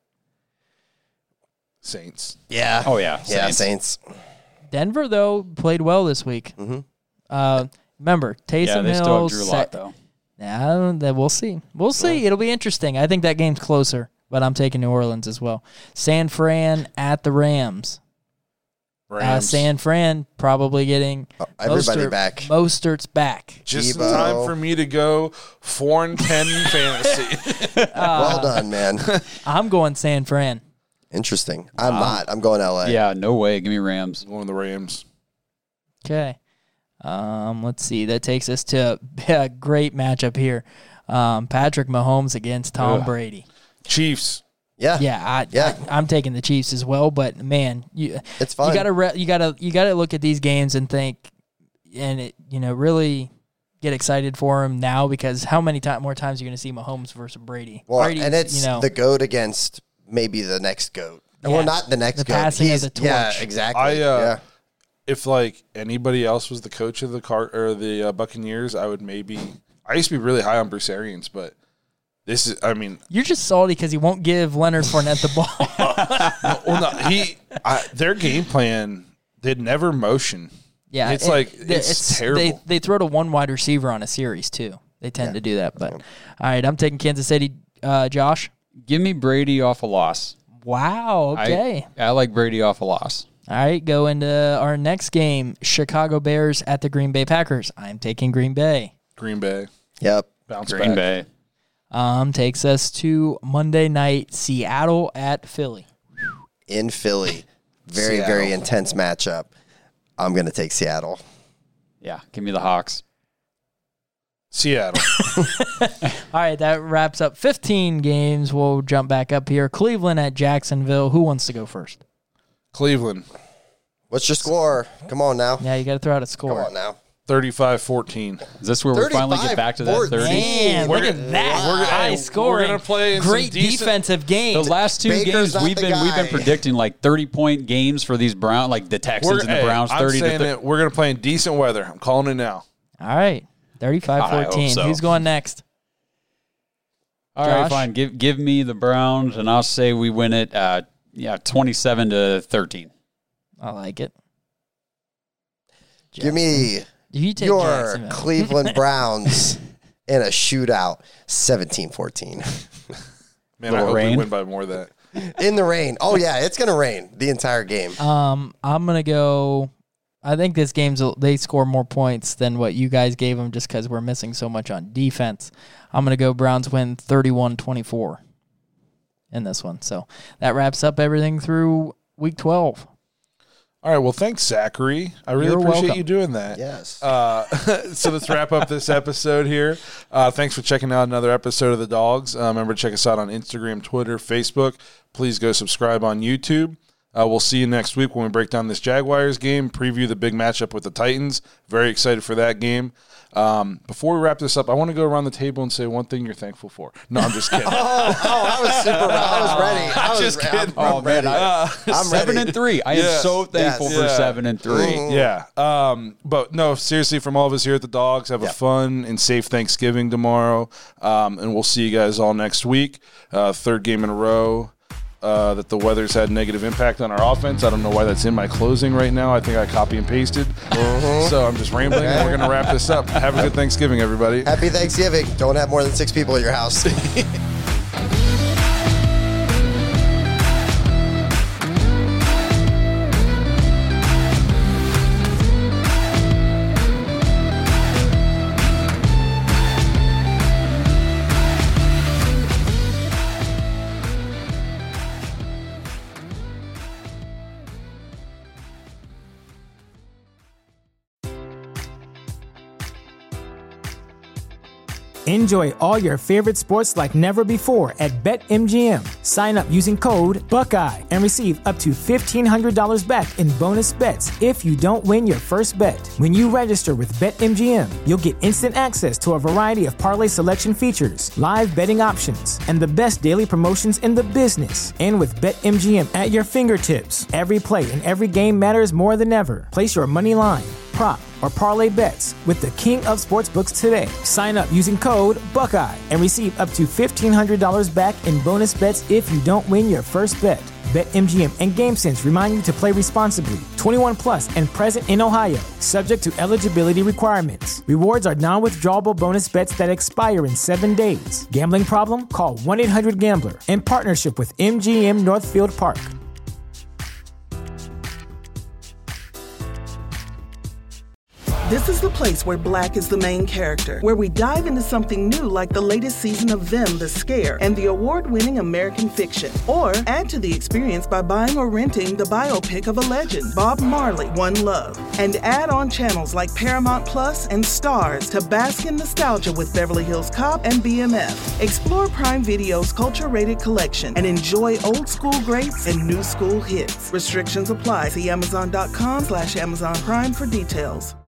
Saints. yeah. Oh yeah, Yeah, Saints. Saints. Denver, though, played well this week. Mhm. Uh, remember, Taysom Yeah, they Hill. still have Drew Lock set- though. Yeah, that we'll see. We'll see. It'll be interesting. I think that game's closer, but I'm taking New Orleans as well. San Fran at the Rams. Uh, Rams. San Fran probably getting Oh, everybody Mostert- back. Mostert's back. Just in Debo. time for me to go four and ten fantasy. well done, man. I'm going San Fran. Interesting. I'm not. I'm going L A. Yeah, no way. Give me Rams. One of the Rams. Okay. Um, let's see. That takes us to a great matchup here. Um, Patrick Mahomes against Tom Ugh. Brady. Chiefs. Yeah. Yeah, I, Yeah. I, I'm taking the Chiefs as well. But man, you It's fun. you gotta re- you gotta you gotta look at these games and think, and it you know really get excited for him now because how many time, more times are you gonna see Mahomes versus Brady? Well, Brady's, and it's you know, the GOAT against maybe the next GOAT. Yeah. Well, not the next The GOAT. passing of He's, the Yeah, torch. exactly. I, uh, yeah. If like anybody else was the coach of the car or the uh, Buccaneers, I would maybe. I used to be really high on Bruce Arians, but this is. I mean, you're just salty because he won't give Leonard Fournette the ball. well, no, he. I, their game plan. They'd never motion. Yeah, it's it- like it- it's, terrible. They they throw to one wide receiver on a series too. They tend to do that. But all right, I'm taking Kansas City. Uh, Josh, Give me Brady off a loss. wow. Okay. I, I like Brady off a loss. All right, go into our next game: Chicago Bears at the Green Bay Packers. I'm taking Green Bay. Green Bay. Yep. Bounce Green back. Bay. Um, takes us to Monday night: Seattle at Philly. In Philly. Very, Seattle. very intense matchup. I'm going to take Seattle. Yeah, give me the Hawks. Seattle. All right, that wraps up fifteen games. We'll jump back up here. Cleveland at Jacksonville. Who wants to go first? Cleveland. What's your score? Come on now. Yeah, you got to throw out a Come score. on now. thirty-five fourteen. Is this where we finally get back to that thirty-five thirty? Man, We're look gonna- at that we're gonna- high hey, scoring. we're gonna play in some Great decent- defensive The games. last two Baker's games not we've the been we've been guy. predicting like thirty point games for these Brown like the Texans We're, and the hey, Browns I'm thirty to saying thirty. that we're going to play in decent weather. I'm calling it now. All right, thirty-five I fourteen. hope so. Who's going next? All right, Josh? fine. Give give me the Browns, and I'll say we win it. Uh, yeah, twenty-seven to thirteen. I like it. Give me You take your Jacksonville. Cleveland Browns in a shootout, seventeen fourteen. Man, I Little hope rain. we win by more than that. In the rain. Oh, yeah, it's going to rain the entire game. Um, I'm gonna go. I think this game's they score more points than what you guys gave them, just because we're missing so much on defense. I'm gonna go Browns win thirty-one twenty-four in this one. So that wraps up everything through week twelve. All right. Well, thanks, Zachary. I really You're appreciate welcome. you doing that. Yes. Uh, so let's wrap up this episode here. Uh, thanks for checking out another episode of The Dogs. Uh, remember to check us out on Instagram, Twitter, Facebook. Please go subscribe on YouTube. Uh, we'll see you next week when we break down this Jaguars game, preview the big matchup with the Titans. Very excited for that game. Um, before we wrap this up, I want to go around the table and say one thing you're thankful for. No, I'm just kidding. oh, oh, I was super I was ready. I was Just re- kidding. I'm, I'm Oh, man, ready. I- I'm seven ready. and three. I Yeah. am so thankful Yes. for Yeah. seven and three. Mhm. Yeah. Um, but no, seriously, from all of us here at the Dogs, have Yeah. a fun and safe Thanksgiving tomorrow. Um, and we'll see you guys all next week. Uh, third game in a row uh, that the weather's had negative impact on our offense. I don't know why that's in my closing right now. I think I copy and pasted. So I'm just rambling, and we're going to wrap this up. Have a good Thanksgiving, everybody. Happy Thanksgiving. Don't have more than six people at your house. Enjoy all your favorite sports like never before at BetMGM. Sign up using code Buckeye and receive up to fifteen hundred dollars back in bonus bets if you don't win your first bet. When you register with BetMGM, you'll get instant access to a variety of parlay selection features, live betting options, and the best daily promotions in the business. And with BetMGM at your fingertips, every play and every game matters more than ever. Place your money line, prop, or parlay bets with the king of sportsbooks today. Sign up using code Buckeye and receive up to fifteen hundred dollars back in bonus bets if you don't win your first bet. BetMGM and GameSense remind you to play responsibly. twenty-one plus and present in Ohio, subject to eligibility requirements. Rewards are non-withdrawable bonus bets that expire in seven days. Gambling problem? Call one eight hundred gambler in partnership with M G M Northfield Park. This is the place where Black is the main character, where we dive into something new like the latest season of Them, The Scare, and the award-winning American Fiction. Or add to the experience by buying or renting the biopic of a legend, Bob Marley, One Love. And add on channels like Paramount Plus and Stars to bask in nostalgia with Beverly Hills Cop and B M F. Explore Prime Video's culture-rated collection and enjoy old school greats and new school hits. Restrictions apply. See Amazon.com slash Amazon Prime for details.